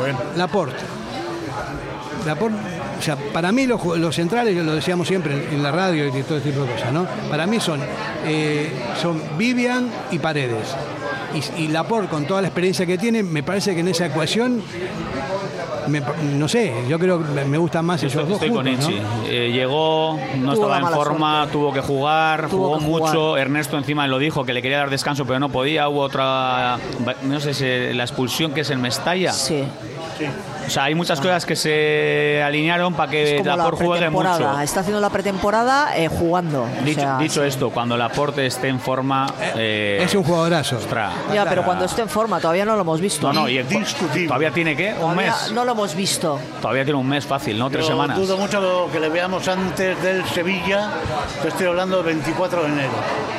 o sea, para mí los centrales, lo decíamos siempre en la radio y todo este tipo de cosas, ¿no? Para mí son Vivian y Paredes. Y Laporte, con toda la experiencia que tiene, me parece que en esa ecuación, no sé, yo creo que me gustan más esos dos juntos, con Ichi, ¿no? Llegó, no estaba en forma, tuvo que jugar, jugó mucho. Ernesto encima lo dijo, que le quería dar descanso, pero no podía. Hubo otra, no sé si la expulsión, que es en Mestalla. Sí. O sea, hay muchas cosas que se alinearon para que Laporte juegue mucho. Está haciendo la pretemporada jugando. Dicho esto, cuando Laporte esté en forma... es un jugadorazo. Ya, pero cuando esté en forma, todavía no lo hemos visto. No, y es discutible. ¿Todavía tiene qué? ¿Un mes? No lo hemos visto. Todavía tiene un mes fácil, ¿no? 3 semanas. Dudo mucho que le veamos antes del Sevilla, te estoy hablando del 24 de enero.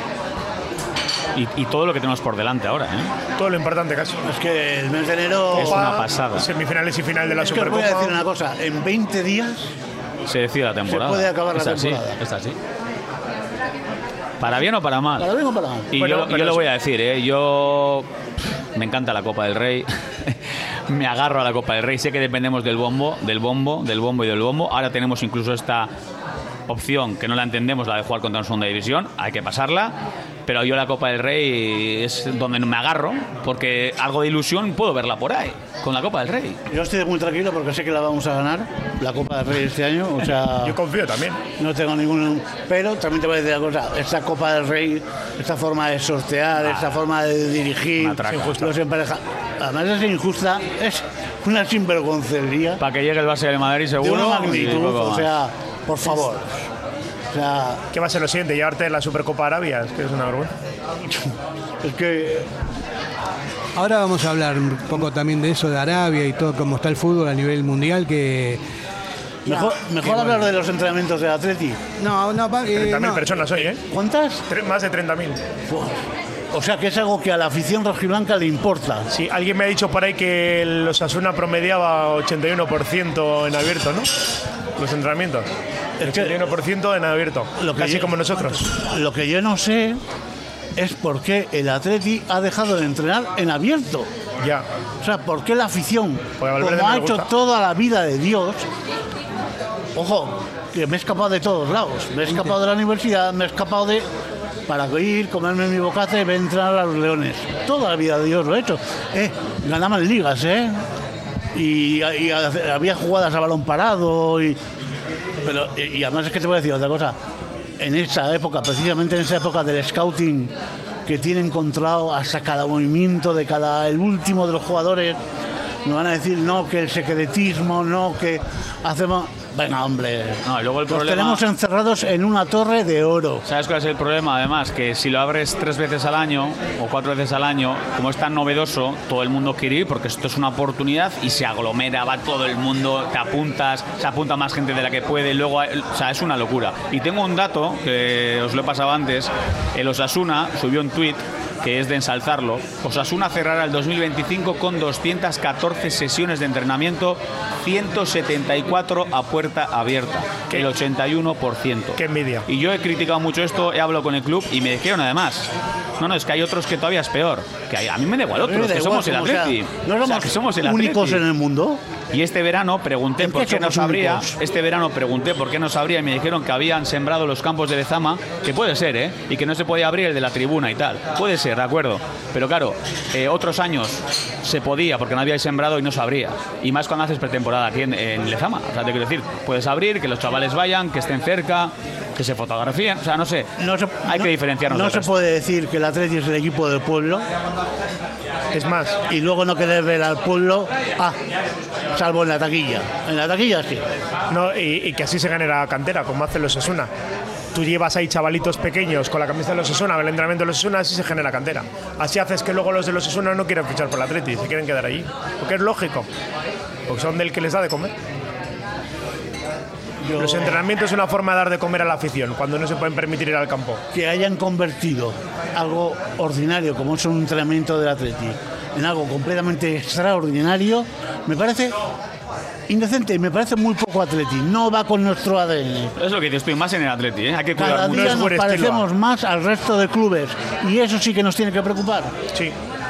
Y todo lo que tenemos por delante ahora, Todo lo importante casi. Es que el mes de enero... Es una pasada. Semifinales y final de la Supercopa. Voy a decir una cosa, en 20 días... se decide la temporada. Se puede acabar la temporada. Es así. ¿Para bien o para mal? Para bien o para mal. Y bueno, yo lo voy a decir, yo... Me encanta la Copa del Rey. Me agarro a la Copa del Rey. Sé que dependemos del bombo y del bombo. Ahora tenemos incluso esta opción, que no la entendemos, la de jugar contra una segunda división. Hay que pasarla. Pero yo la Copa del Rey es donde me agarro, porque algo de ilusión puedo verla por ahí, con la Copa del Rey. Yo estoy muy tranquilo porque sé que la vamos a ganar, la Copa del Rey este año. O sea, yo confío también. No tengo ningún... Pero también te voy a decir una cosa, esta Copa del Rey, esta forma de sortear, esta forma de dirigir, los empareja... Además es injusta, es una sinvergoncería. Para que llegue el Barça de Madrid seguro. De una magnitud, o sea, por favor. O sea, ¿qué va a ser lo siguiente? ¿Llevarte la Supercopa Arabia? Es que es una vergüenza. Es que... Ahora vamos a hablar un poco también de eso, de Arabia y todo, cómo está el fútbol a nivel mundial, que... Mejor hablar de los entrenamientos del Atleti. No, 30.000 personas hoy, ¿Cuántas? Más de 30.000. O sea, que es algo que a la afición rojiblanca le importa. Sí, alguien me ha dicho por ahí que el Osasuna promediaba 81% en abierto, ¿no? Los entrenamientos. El 81% en abierto, casi como nosotros. Lo que yo no sé es por qué el Atleti ha dejado de entrenar en abierto. Ya. O sea, ¿por qué la afición, como ha hecho toda la vida de Dios... Ojo, que me he escapado de todos lados. Me he escapado de la universidad, me he escapado de... Para ir, comerme mi bocata y ver entrenar a los Leones. Toda la vida de Dios lo he hecho. Ganaban ligas, y había jugadas a balón parado y además es que te voy a decir otra cosa. En esa época, precisamente en esa época del scouting, que tienen controlado hasta cada movimiento de el último de los jugadores, me van a decir no, que el secretismo, no, que hacemos... Venga, hombre. No, y luego el problema... tenemos encerrados en una torre de oro. ¿Sabes cuál es el problema? Además, que si lo abres 3 veces al año o 4 veces al año, como es tan novedoso, todo el mundo quiere ir porque esto es una oportunidad y se aglomera, va todo el mundo, te apuntas, se apunta más gente de la que puede, y luego, o sea, es una locura. Y tengo un dato que os lo he pasado antes. El Osasuna subió un tuit que es de ensalzarlo, Osasuna cerrará el 2025 con 214 sesiones de entrenamiento, 174 a puerta abierta, el 81%. Qué envidia. Y yo he criticado mucho esto, he hablado con el club y me dijeron además, no, es que hay otros que todavía es peor, que a mí me da igual otros, que somos el Atleti. No somos únicos en el mundo. Y este verano pregunté por qué no sabría, y me dijeron que habían sembrado los campos de Lezama, que puede ser, y que no se podía abrir el de la tribuna y tal. Puede ser, de acuerdo. Pero claro, otros años se podía porque no había sembrado y no se abría. Y más cuando haces pretemporada aquí en Lezama. O sea, te quiero decir, puedes abrir, que los chavales vayan, que estén cerca, que se fotografíen. O sea, no sé, hay que diferenciarnos. No se puede decir que el Atleti es el equipo del pueblo. Es más. Y luego no querer ver al pueblo, salvo en la taquilla. En la taquilla sí. No, y que así se gane la cantera, como hacen los Osasuna. Tú llevas ahí chavalitos pequeños con la camisa de los Osasuna, el entrenamiento de los Osasuna, así se genera cantera. Así haces que luego los de los Osasuna no quieren fichar por el Atleti, se quieren quedar allí. Porque es lógico, porque son del que les da de comer. Los entrenamientos es una forma de dar de comer a la afición, cuando no se pueden permitir ir al campo. Que hayan convertido algo ordinario, como es un entrenamiento del Atleti, en algo completamente extraordinario, me parece indecente y me parece muy poco Atleti. No va con nuestro ADN. Es lo que dices, estoy más en el Atleti, Hay que cuidar cada mucho. día nos parecemos más al resto de clubes y eso sí que nos tiene que preocupar. Sí.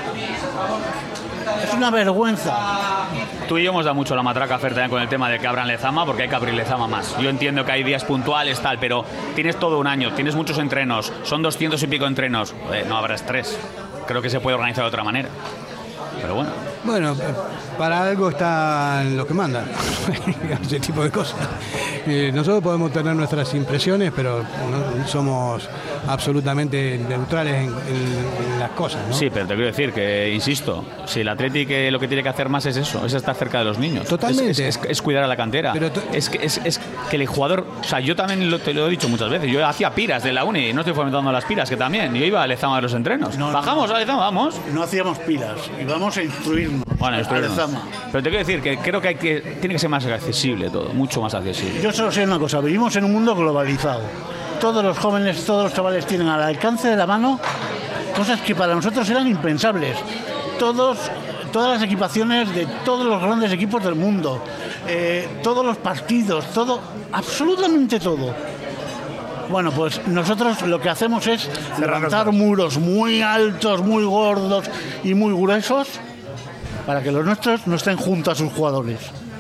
Es una vergüenza. Tú y yo hemos dado mucho la matraca, Fer, también con el tema de que abran Lezama, porque hay que abrir Lezama más. Yo entiendo que hay días puntuales, tal, pero tienes todo un año, tienes muchos entrenos, son 200 y pico entrenos. No habrá estrés. Creo que se puede organizar de otra manera. Pero bueno. Bueno, para algo están los que mandan, ese tipo de cosas. Nosotros podemos tener nuestras impresiones, pero no somos absolutamente neutrales en las cosas, ¿no? Sí, pero te quiero decir que, insisto, si el Atleti que lo que tiene que hacer más es eso, es estar cerca de los niños. Totalmente. Es cuidar a la cantera. Pero es que el jugador, o sea, yo también te lo he dicho muchas veces, yo hacía piras de la uni, no estoy fomentando las piras, que también, yo iba a Lezama de los entrenos. Bajamos a Lezama, vamos. No hacíamos piras, íbamos a instruirnos. Bueno, pero te quiero decir que creo que tiene que ser más accesible todo, mucho más accesible. Yo solo sé una cosa, vivimos en un mundo globalizado. Todos los jóvenes, todos los chavales tienen al alcance de la mano cosas que para nosotros eran impensables. Todas las equipaciones de todos los grandes equipos del mundo, todos los partidos, todo, absolutamente todo. Bueno, pues nosotros lo que hacemos es levantar muros muy altos, muy gordos y muy gruesos para que los nuestros no estén junto a sus jugadores.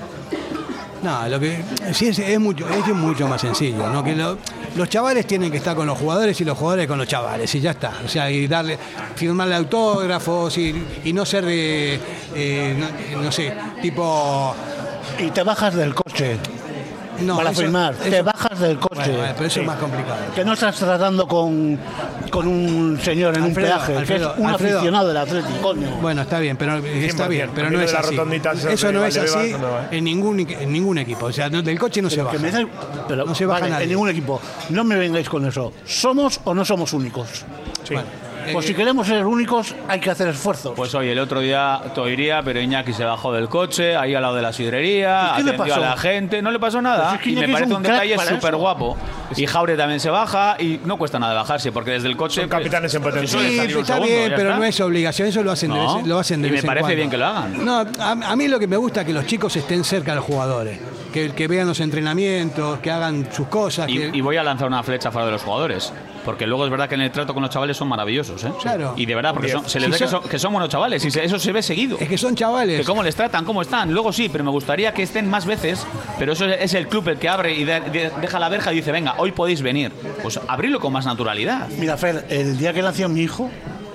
No, lo que sí es mucho más sencillo, ¿no? Que los chavales tienen que estar con los jugadores y los jugadores con los chavales, y ya está. O sea, y firmarle autógrafos y no ser de, no sé, tipo... Y te bajas del coche. No, para firmar, te bajas del coche. Bueno, pero eso es más complicado. Que no estás tratando con un señor en un peaje, que es un aficionado del Atlético, coño. Bueno, está bien, pero no es así. Eso no es así en ningún equipo. O sea, del coche no se baja. Pero no se baja nadie. En ningún equipo. No me vengáis con eso. ¿Somos o no somos únicos? Sí. Bueno, pues si queremos ser únicos, hay que hacer esfuerzos. Pues oye, el otro día todo iría, pero Iñaki se bajó del coche, ahí al lado de la sidrería, atendió a la gente, no le pasó nada. Pues es que y me parece un detalle súper guapo. Y Jaure también se baja y no cuesta nada bajarse, porque desde el coche... Son capitanes en potencia. Sí, está bien, pero no es obligación, eso lo hacen de vez en cuando. Y me parece bien que lo hagan. No, a mí lo que me gusta es que los chicos estén cerca de los jugadores, que vean los entrenamientos, que hagan sus cosas. Y voy a lanzar una flecha fuera de los jugadores, porque luego es verdad que en el trato con los chavales son maravillosos, ¿eh? Claro. Y de verdad, porque se les ve que son buenos chavales, y eso se ve seguido. Es que son chavales. Que cómo les tratan, cómo están. Luego sí, pero me gustaría que estén más veces, pero eso es el club el que abre y deja la verja y dice, venga, hoy podéis venir. Pues abrirlo con más naturalidad. Mira, Fer, el día que nació mi hijo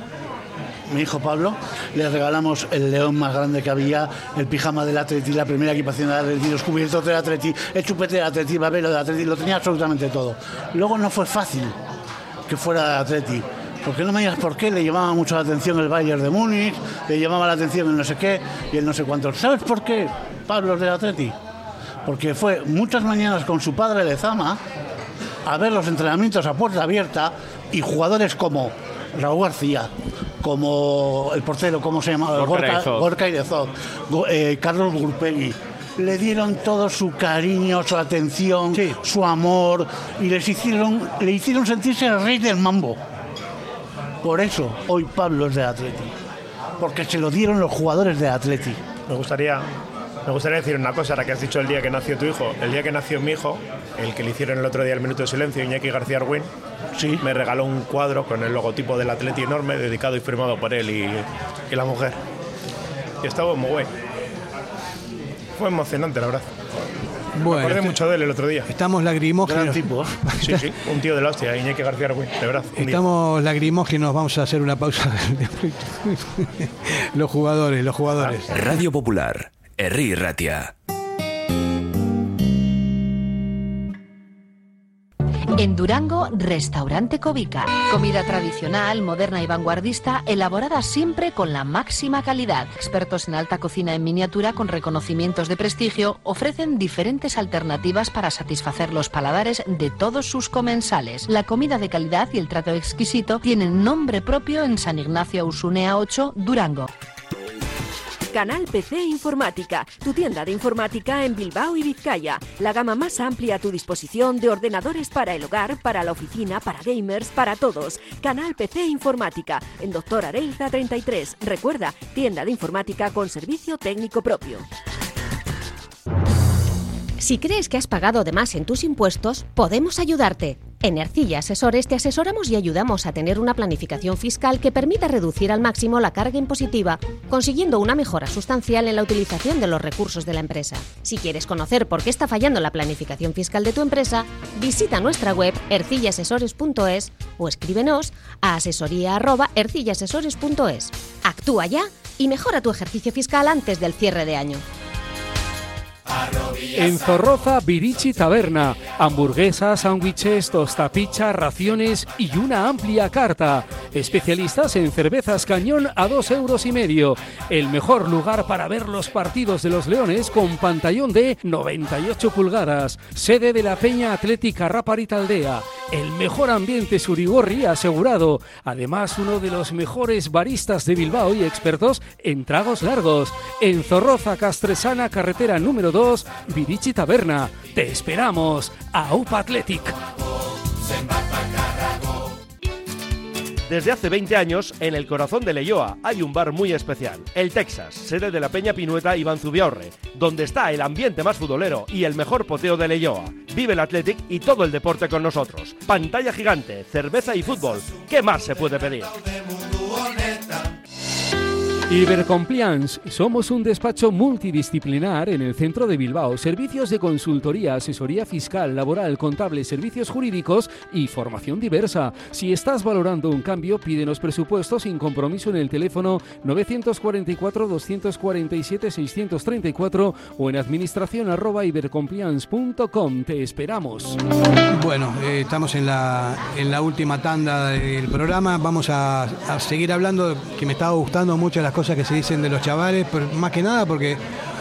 Pablo, le regalamos el león más grande que había, el pijama del Atleti, la primera equipación del Atleti, los cubiertos del Atleti, el chupete del Atleti, el babero del Atleti, lo tenía absolutamente todo. Luego no fue fácil que fuera del Atleti, porque no me digas por qué, le llamaba mucho la atención el Bayern de Múnich, le llamaba la atención el no sé qué y el no sé cuánto. ¿Sabes por qué Pablo es del Atleti? Porque fue muchas mañanas con su padre Lezama a ver los entrenamientos a puerta abierta y jugadores como Raúl García, como el portero, ¿cómo se llama? Gorka Irezot, Carlos Gurpegui. Le dieron todo su cariño, su atención, su amor y le hicieron sentirse el rey del mambo. Por eso hoy Pablo es de Atleti. Porque se lo dieron los jugadores de Atleti. Me gustaría decir una cosa, ahora que has dicho el día que nació tu hijo. El día que nació mi hijo, el que le hicieron el otro día el Minuto de Silencio, Iñaki García Arwin, sí, me regaló un cuadro con el logotipo del Atleti enorme, dedicado y firmado por él y la mujer. Y estaba muy guay. Fue emocionante, la verdad. Bueno, me acordé mucho de él el otro día. Estamos lagrimógenos. Gran tipo. Sí, un tío de la hostia, Iñaki García Arwin, de verdad. Estamos lagrimógenos, vamos a hacer una pausa. Los jugadores. Radio Popular, Herri Ratia. En Durango, Restaurante Covica. Comida tradicional, moderna y vanguardista, elaborada siempre con la máxima calidad. Expertos en alta cocina en miniatura con reconocimientos de prestigio ofrecen diferentes alternativas para satisfacer los paladares de todos sus comensales. La comida de calidad y el trato exquisito tienen nombre propio en San Ignacio Ausunea 8, Durango. Canal PC Informática, tu tienda de informática en Bilbao y Vizcaya. La gama más amplia a tu disposición de ordenadores para el hogar, para la oficina, para gamers, para todos. Canal PC Informática, en Doctor Areilza 33. Recuerda, tienda de informática con servicio técnico propio. Si crees que has pagado de más en tus impuestos, podemos ayudarte. En Ercilla Asesores te asesoramos y ayudamos a tener una planificación fiscal que permita reducir al máximo la carga impositiva, consiguiendo una mejora sustancial en la utilización de los recursos de la empresa. Si quieres conocer por qué está fallando la planificación fiscal de tu empresa, visita nuestra web ercillaasesores.es o escríbenos a asesoría@ercillaasesores.es. Actúa ya y mejora tu ejercicio fiscal antes del cierre de año. En Zorroza, Birichi Taberna. Hamburguesas, sándwiches, tostapichas, raciones y una amplia carta. Especialistas en cervezas cañón a 2,5 €. El mejor lugar para ver los partidos de los Leones con pantallón de 98 pulgadas. Sede de la Peña Atlética Raparita Aldea. El mejor ambiente surigorri asegurado. Además, uno de los mejores baristas de Bilbao y expertos en tragos largos. En Zorroza, Castresana, carretera número 2, Birichi Taberna. Te esperamos. AUPA Athletic. Desde hace 20 años, en el corazón de Leioa hay un bar muy especial, el Texas, sede de la Peña Pinueta Iván Zubiaurre, donde está el ambiente más futbolero y el mejor poteo de Leioa. Vive el Athletic y todo el deporte con nosotros. Pantalla gigante, cerveza y fútbol. ¿Qué más se puede pedir? Ibercompliance. Somos un despacho multidisciplinar en el centro de Bilbao. Servicios de consultoría, asesoría fiscal, laboral, contable, servicios jurídicos y formación diversa. Si estás valorando un cambio, pídenos presupuestos sin compromiso en el teléfono 944-247-634 o en administración@ibercompliance.com. Te esperamos. Bueno, estamos en la última tanda del programa. Vamos a seguir hablando, que me estaba gustando mucho las cosas que se dicen de los chavales, pero más que nada porque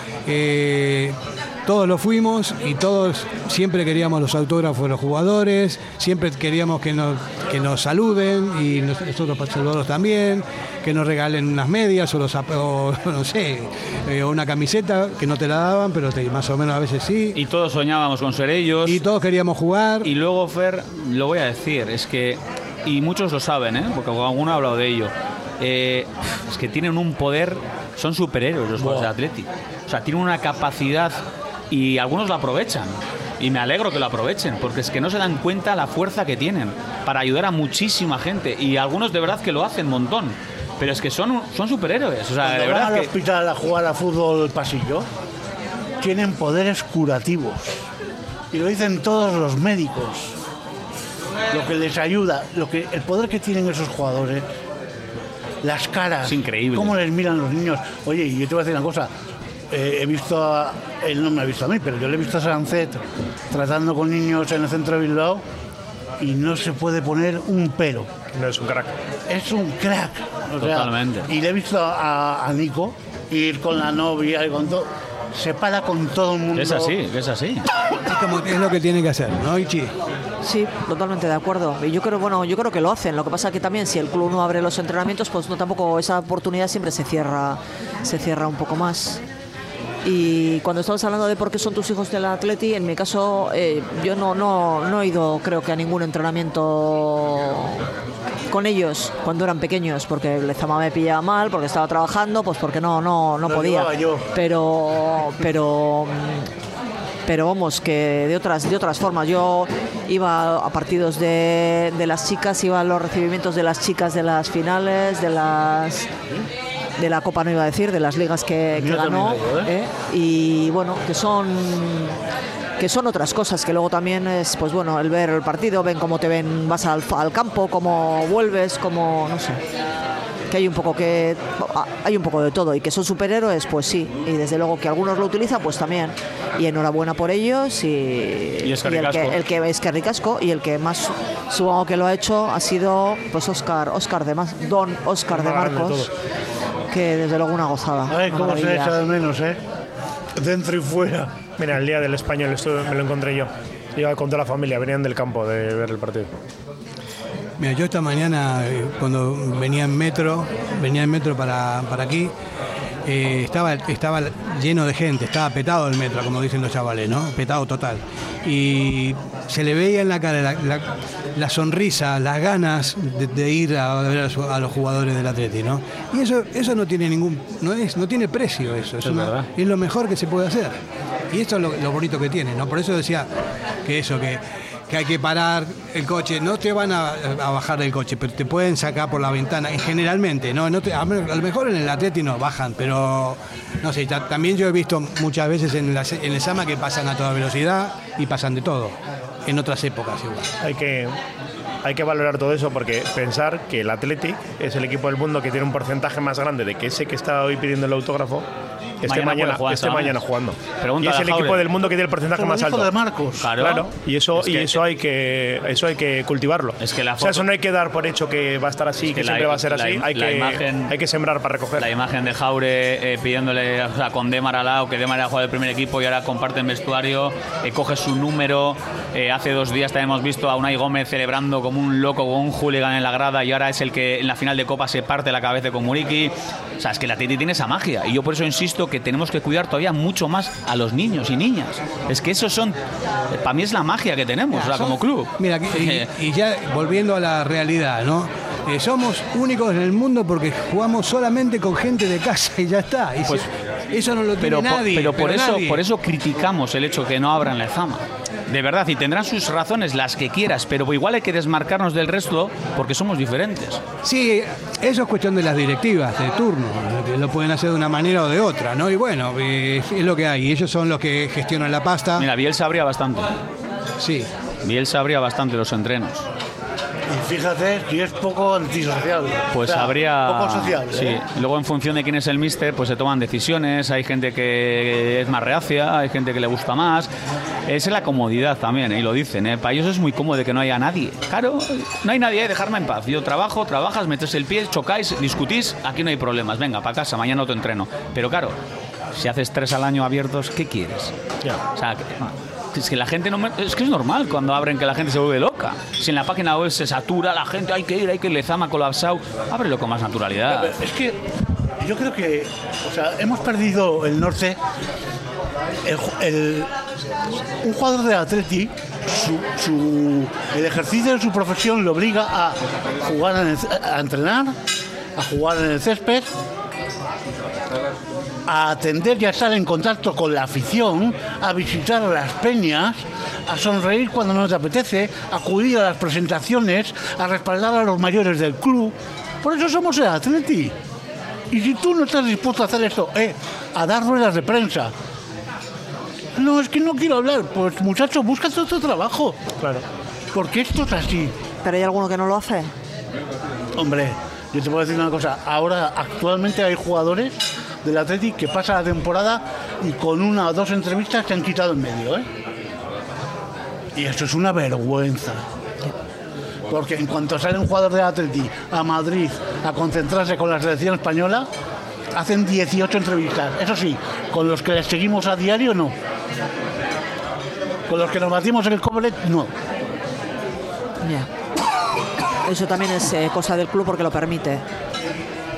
todos lo fuimos y todos siempre queríamos los autógrafos de los jugadores, siempre queríamos que nos saluden y nosotros para saludarlos también, que nos regalen unas medias o no sé, o una camiseta que no te la daban, pero más o menos a veces sí. Y todos soñábamos con ser ellos. Y todos queríamos jugar. Y luego, Fer, lo voy a decir, es que, y muchos lo saben, porque alguno ha hablado de ello, es que tienen un poder, son superhéroes los jugadores de Atleti. O sea, tienen una capacidad y algunos la aprovechan. Y me alegro que lo aprovechen, porque es que no se dan cuenta la fuerza que tienen para ayudar a muchísima gente. Y algunos de verdad que lo hacen un montón. Pero es que son superhéroes. O sea, cuando de verdad van al que hospital a jugar a fútbol pasillo, tienen poderes curativos. Y lo dicen todos los médicos. Lo que les ayuda, el poder que tienen esos jugadores. Las caras, es increíble. Cómo les miran los niños. Oye, y yo te voy a decir una cosa. He visto él no me ha visto a mí, pero yo le he visto a Sancet tratando con niños en el centro de Bilbao y no se puede poner un pelo. No es un crack. Es un crack. Totalmente. Y le he visto a Nico ir con la novia y con todo. Se para con todo el mundo. Es así. Es lo que tiene que hacer, ¿no, Ichi? Sí, totalmente de acuerdo. Y yo creo que lo hacen. Lo que pasa es que también si el club no abre los entrenamientos, pues no tampoco esa oportunidad siempre se cierra un poco más. Y cuando estabas hablando de por qué son tus hijos del Atleti, en mi caso yo no he ido, creo que a ningún entrenamiento con ellos cuando eran pequeños, porque Lezama me pillaba mal, porque estaba trabajando, pues porque no podía. Pero vamos, que de otras formas. Yo iba a partidos de las chicas, iba a los recibimientos de las chicas de las finales, de la Copa, no iba a decir, de las ligas que ganó, y bueno, que son otras cosas, que luego también es, pues bueno, el ver el partido, ven cómo te ven, vas al campo, cómo vuelves, cómo, no sé, que hay un poco de todo, y que son superhéroes, pues sí, y desde luego que algunos lo utilizan, pues también, y enhorabuena por ellos, y el que es Ricasco, y el que más supongo que lo ha hecho ha sido pues Don Óscar de Marcos, que desde luego una gozada. Ay, cómo se echa de menos, dentro y fuera. Mira, el día del Español me lo encontré yo. Iba con toda la familia, venían del campo de ver el partido. Mira, yo esta mañana, cuando venía en metro para aquí, estaba lleno de gente, estaba petado el metro, como dicen los chavales, ¿no? Petado total. Y se le veía en la cara la sonrisa, las ganas de ir a ver a los jugadores del Atleti, ¿no? Y eso no tiene no tiene precio, eso. Es lo mejor que se puede hacer. Y esto es lo bonito que tiene, ¿no? Por eso decía que hay que parar el coche, no te van a bajar del coche, pero te pueden sacar por la ventana, y generalmente, a lo mejor en el Atleti no bajan, pero no sé, también yo he visto muchas veces en el Sama que pasan a toda velocidad y pasan de todo, en otras épocas igual. Hay que valorar todo eso, porque pensar que el Atleti es el equipo del mundo que tiene un porcentaje más grande de que ese que está hoy pidiendo el autógrafo mañana jugando. Y es el equipo del mundo que tiene el porcentaje más alto. De Marcos. Claro. Y eso hay que cultivarlo. Es que eso no hay que dar por hecho que va a estar así, que siempre va a ser así. Hay que sembrar para recoger. La imagen de Jaure pidiéndole con Démar al lado, que Démar era jugador del primer equipo y ahora comparten vestuario, coge su número. Hace 2 días también hemos visto a Unai Gómez celebrando como un loco, como un hooligan en la grada, y ahora es el que en la final de Copa se parte la cabeza con Muriqui. O sea, es que la Atleti tiene esa magia, y yo por eso insisto que tenemos que cuidar todavía mucho más a los niños y niñas. Es que esos son, para mí es la magia que tenemos, como club. Mira, y ya volviendo a la realidad, ¿no? Somos únicos en el mundo porque jugamos solamente con gente de casa y ya está. Y pues, eso no lo tiene nadie. Pero por eso criticamos el hecho que no abran la Zama. De verdad, y tendrán sus razones, las que quieras, pero igual hay que desmarcarnos del resto porque somos diferentes. Sí, eso es cuestión de las directivas de turno, que lo pueden hacer de una manera o de otra, ¿no? Y bueno, es lo que hay, ellos son los que gestionan la pasta. Mira, Biel sabría bastante. Sí. Biel sabría bastante los entrenos. Y fíjate que es poco antisocial. Pues habría... Poco sociable. Sí. Luego, en función de quién es el míster, pues se toman decisiones. Hay gente que es más reacia, hay gente que le gusta más. Es la comodidad también, y lo dicen, Para ellos es muy cómodo que no haya nadie. Claro, no hay nadie, dejarme en paz. Yo trabajas, metes el pie, chocáis, discutís, aquí no hay problemas. Venga, para casa, mañana otro entreno. Pero claro, si haces 3 al año abiertos, ¿qué quieres? O sea, es que la gente es que es normal cuando abren que la gente se vuelve loca. Si en la página web se satura, la gente hay que ir, Lezama colapsado, ábrelo con más naturalidad. Es que yo creo que, hemos perdido el norte. Un jugador de Atleti, el ejercicio de su profesión le obliga a jugar a entrenar, a jugar en el césped, a atender y a estar en contacto con la afición, a visitar a las peñas, a sonreír cuando no te apetece, a acudir a las presentaciones, a respaldar a los mayores del club. Por eso somos el Atleti. Y si tú no estás dispuesto a hacer esto, a dar ruedas de prensa, no, es que no quiero hablar, pues muchacho, búscate otro trabajo. Claro. Porque esto es así. ¿Pero hay alguno que no lo hace? Hombre, yo te puedo decir una cosa. Ahora, actualmente hay jugadores del Atleti que pasa la temporada y con 1 o 2 entrevistas te han quitado en medio, Y eso es una vergüenza. Porque en cuanto sale un jugador del Atleti a Madrid a concentrarse con la selección española, hacen 18 entrevistas. Eso sí, con los que les seguimos a diario, no. Con los que nos batimos en el Cobre, no. Ya. Eso también es cosa del club porque lo permite.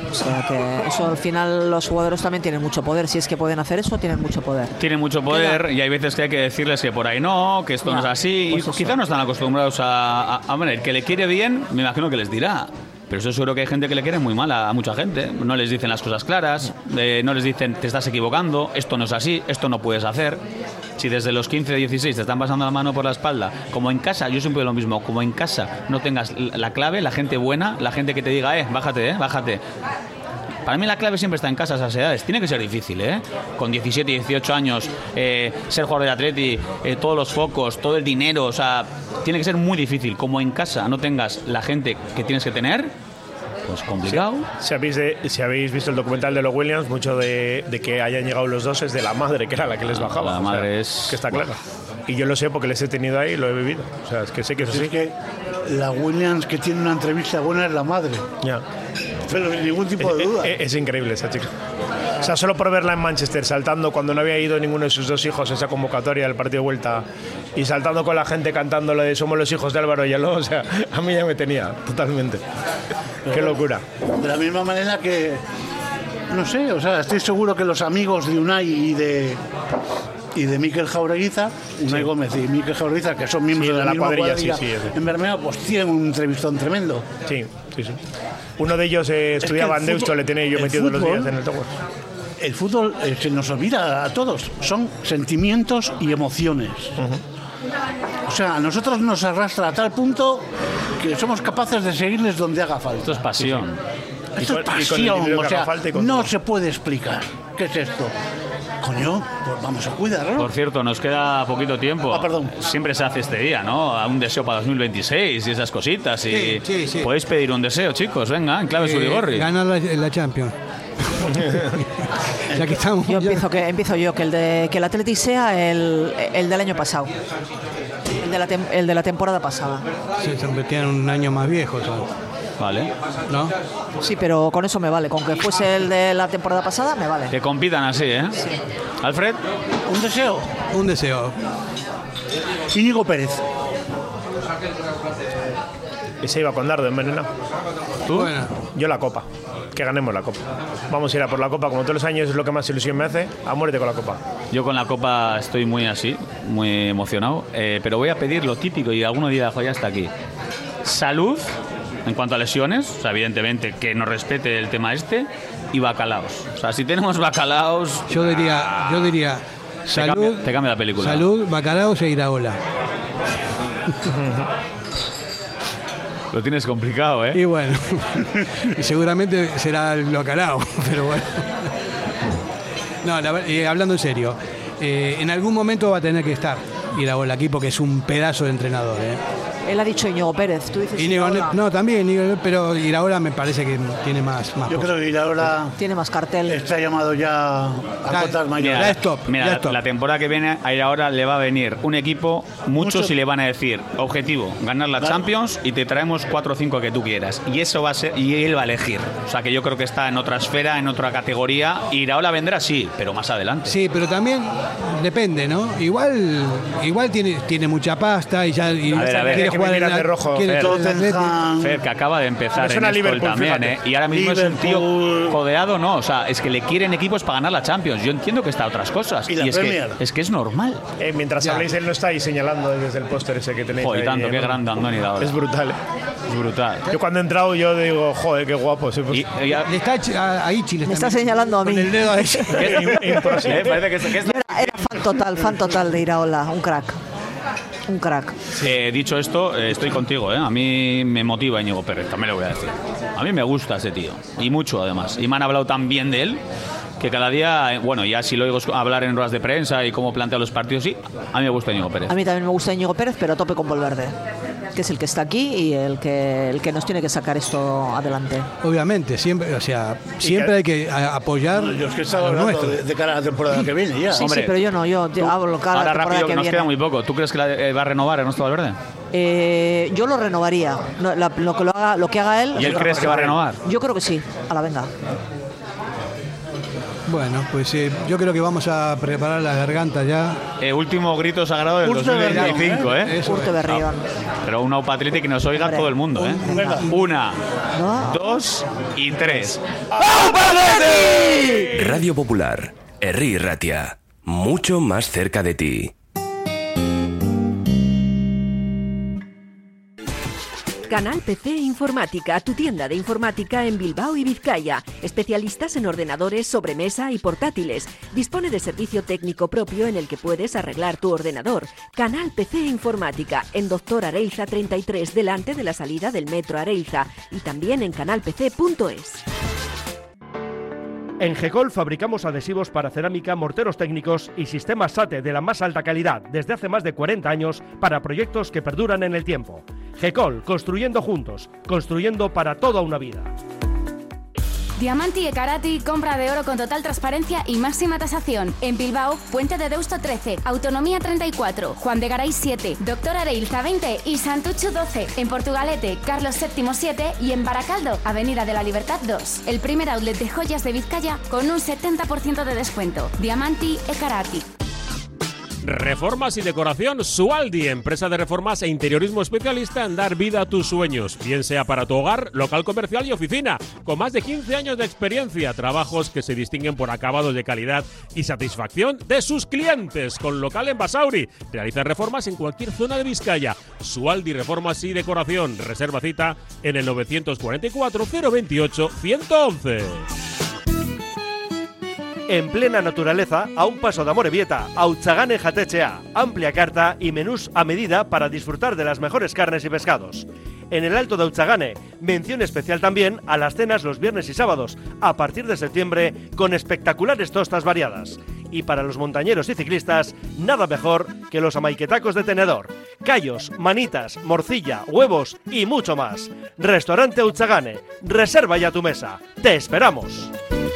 O sea que eso al final los jugadores también tienen mucho poder. Si es que pueden hacer eso, tienen mucho poder. Tienen mucho poder y hay veces que hay que decirles que por ahí no, que esto no es así. Pues y quizás no están acostumbrados a ver, el que le quiere bien, me imagino que les dirá. Pero eso seguro que hay gente que le quiere muy mal a mucha gente. No les dicen las cosas claras, no les dicen te estás equivocando, esto no es así, esto no puedes hacer. Si desde los 15, 16 te están pasando la mano por la espalda, como en casa, yo siempre digo lo mismo, como en casa no tengas la clave, la gente buena, la gente que te diga, bájate, bájate. Para mí la clave siempre está en casa a esas edades. Tiene que ser difícil, ¿eh? Con 17, 18 años, ser jugador de Atleti, todos los focos, todo el dinero, o sea, tiene que ser muy difícil. Como en casa no tengas la gente que tienes que tener, pues complicado. Sí. Si habéis visto el documental de los Williams, mucho de que hayan llegado los dos es de la madre, que era la que les bajaba. La madre es... Que está claro. Y yo lo sé porque les he tenido ahí y lo he vivido. O sea, es que sé que es así. Es que la Williams que tiene una entrevista buena es la madre. Ya. Pero sin ningún tipo de duda. Es increíble esa chica. O sea, solo por verla en Manchester saltando cuando no había ido ninguno de sus dos hijos a esa convocatoria del partido de vuelta y saltando con la gente cantando lo de somos los hijos de Álvaro Yaló, o sea, a mí ya me tenía totalmente. Qué locura. De la misma manera que, no sé, o sea, estoy seguro que los amigos de Unai y de Mikel Jaureguiza, Unai Gómez y Mikel Jaureguiza, que son miembros de la cuadrilla en Bermeo, pues tienen un entrevistón tremendo. Sí. Uno de ellos estudiaba en Deusto, le tenía yo metido los días en el tower. El fútbol se nos olvida a todos, son sentimientos y emociones. O sea, a nosotros nos arrastra a tal punto que somos capaces de seguirles donde haga falta. Esto es pasión. Esto es pasión, o sea, no se puede explicar. ¿Qué es esto? Coño, pues vamos a cuidarlo. Por cierto, nos queda poquito tiempo. Perdón. Siempre se hace este día, ¿no? Un deseo para 2026 y esas cositas. Y sí. Podéis pedir un deseo, chicos, venga, en clave Surigorri. Ganar la Champions. Ya que estamos. Empiezo yo, que el Atleti sea el del año pasado. El de la temporada pasada. Sí, siempre tienen un año más viejo, ¿sabes? Vale. ¿No? Sí, pero con eso me vale. Con que fuese el de la temporada pasada, me vale. Que compitan así, ¿eh? Sí. ¿Alfred? Un deseo. Íñigo Pérez. Ese iba con dardo envenenado. ¿Tú? Bueno. Yo la Copa. Que ganemos la Copa. Vamos a ir a por la Copa. Como todos los años es lo que más ilusión me hace. A muerte con la Copa. Yo con la Copa estoy muy así, muy emocionado. Pero voy a pedir lo típico y alguno dirá, ya está aquí. Salud. En cuanto a lesiones, o sea, evidentemente que nos respete el tema y bacalaos. O sea, si tenemos bacalaos... Yo diría salud, te cambia la película. Salud, bacalaos e Iraola. Lo tienes complicado, ¿eh? Y bueno, y seguramente será el bacalao, pero bueno. No, hablando en serio, en algún momento va a tener que estar Iraola aquí porque es un pedazo de entrenador, ¿eh? Él ha dicho Íñigo Pérez, tú dices Iraola. No, también, pero Iraola me parece que tiene más Yo creo que Iraola tiene más cartel. Está llamado ya a cotas mayores. Mira, la temporada que viene a Iraola le va a venir un equipo, muchos y le van a decir, objetivo, ganar la Champions y te traemos 4 o 5 que tú quieras. Y eso va a ser, y él va a elegir. O sea que yo creo que está en otra esfera, en otra categoría. Iraola vendrá, sí, pero más adelante. Sí, pero también depende, ¿no? Igual tiene mucha pasta y ya... Y a ver, jugar de rojo. Fer, que acaba de empezar en Liverpool también, ¿eh? Y ahora mismo es un tío codeado, ¿no? O sea, es que le quieren equipos para ganar la Champions. Yo entiendo que está a otras cosas. Y es que es normal. Mientras habléis, él no está ahí señalando desde el póster ese que tenéis. Joder, tanto, qué grande Andoni ahora. Es brutal, ¿eh? Es brutal. Yo cuando he entrado, yo digo, joder, qué guapo. Sí, pues. Le está ahí Chile. Me está señalando a mí. Con el dedo a ese. Parece que era fan total de Iraola, un crack. Un crack. Dicho esto, estoy contigo, ¿eh? A mí me motiva Íñigo Pérez, también lo voy a decir. A mí me gusta ese tío, y mucho además. Y me han hablado tan bien de él que cada día, bueno, ya si lo oigo hablar en ruedas de prensa y cómo plantea los partidos, sí, a mí me gusta Íñigo Pérez. A mí también me gusta Íñigo Pérez, pero a tope con Valverde, que es el que está aquí y el que nos tiene que sacar esto adelante. Obviamente, siempre, o sea, siempre hay que apoyar. Yo es que estaba hablando de cara a la temporada que viene ya. Sí, hombre, sí, pero yo no, yo hablo cara a la temporada rápido, que nos viene. Queda muy poco. ¿Tú crees que va a renovar Ernesto Valverde? Yo lo renovaría. Lo que haga él. ¿Y él crees que va a renovar? Yo creo que sí. A la venga. Bueno, pues yo creo que vamos a preparar la garganta ya. Último grito sagrado del 2025, ¿eh? Urte Berrión. Pero una UPA Athletic que nos oiga todo el mundo, ¿eh? Una, dos y tres. Radio Popular, Herri Ratia, mucho más cerca de ti. Canal PC Informática, tu tienda de informática en Bilbao y Vizcaya. Especialistas en ordenadores, sobremesa y portátiles. Dispone de servicio técnico propio en el que puedes arreglar tu ordenador. Canal PC Informática, en Doctor Areilza 33, delante de la salida del Metro Areilza. Y también en canalpc.es. En GECOL fabricamos adhesivos para cerámica, morteros técnicos y sistemas SATE de la más alta calidad desde hace más de 40 años para proyectos que perduran en el tiempo. GECOL, construyendo juntos, construyendo para toda una vida. Diamanti e Karati, compra de oro con total transparencia y máxima tasación. En Bilbao, Puente de Deusto 13, Autonomía 34, Juan de Garay 7, Doctor Areilza 20 y Santucho 12. En Portugalete, Carlos VII 7 y en Baracaldo, Avenida de la Libertad 2. El primer outlet de joyas de Vizcaya con un 70% de descuento. Diamanti e Karati. Reformas y decoración Sualdi, empresa de reformas e interiorismo especialista en dar vida a tus sueños, bien sea para tu hogar, local comercial y oficina, con más de 15 años de experiencia, trabajos que se distinguen por acabados de calidad y satisfacción de sus clientes, con local en Basauri. Realiza reformas en cualquier zona de Vizcaya. Sualdi Reformas y Decoración, reserva cita en el 944 028 111. En plena naturaleza, a un paso de Amorebieta, Autzagane Jatetxea, amplia carta y menús a medida para disfrutar de las mejores carnes y pescados. En el Alto de Autzagane, mención especial también a las cenas los viernes y sábados, a partir de septiembre, con espectaculares tostas variadas. Y para los montañeros y ciclistas, nada mejor que los amaiquetacos de tenedor. Callos, manitas, morcilla, huevos y mucho más. Restaurante Autzagane, reserva ya tu mesa. ¡Te esperamos!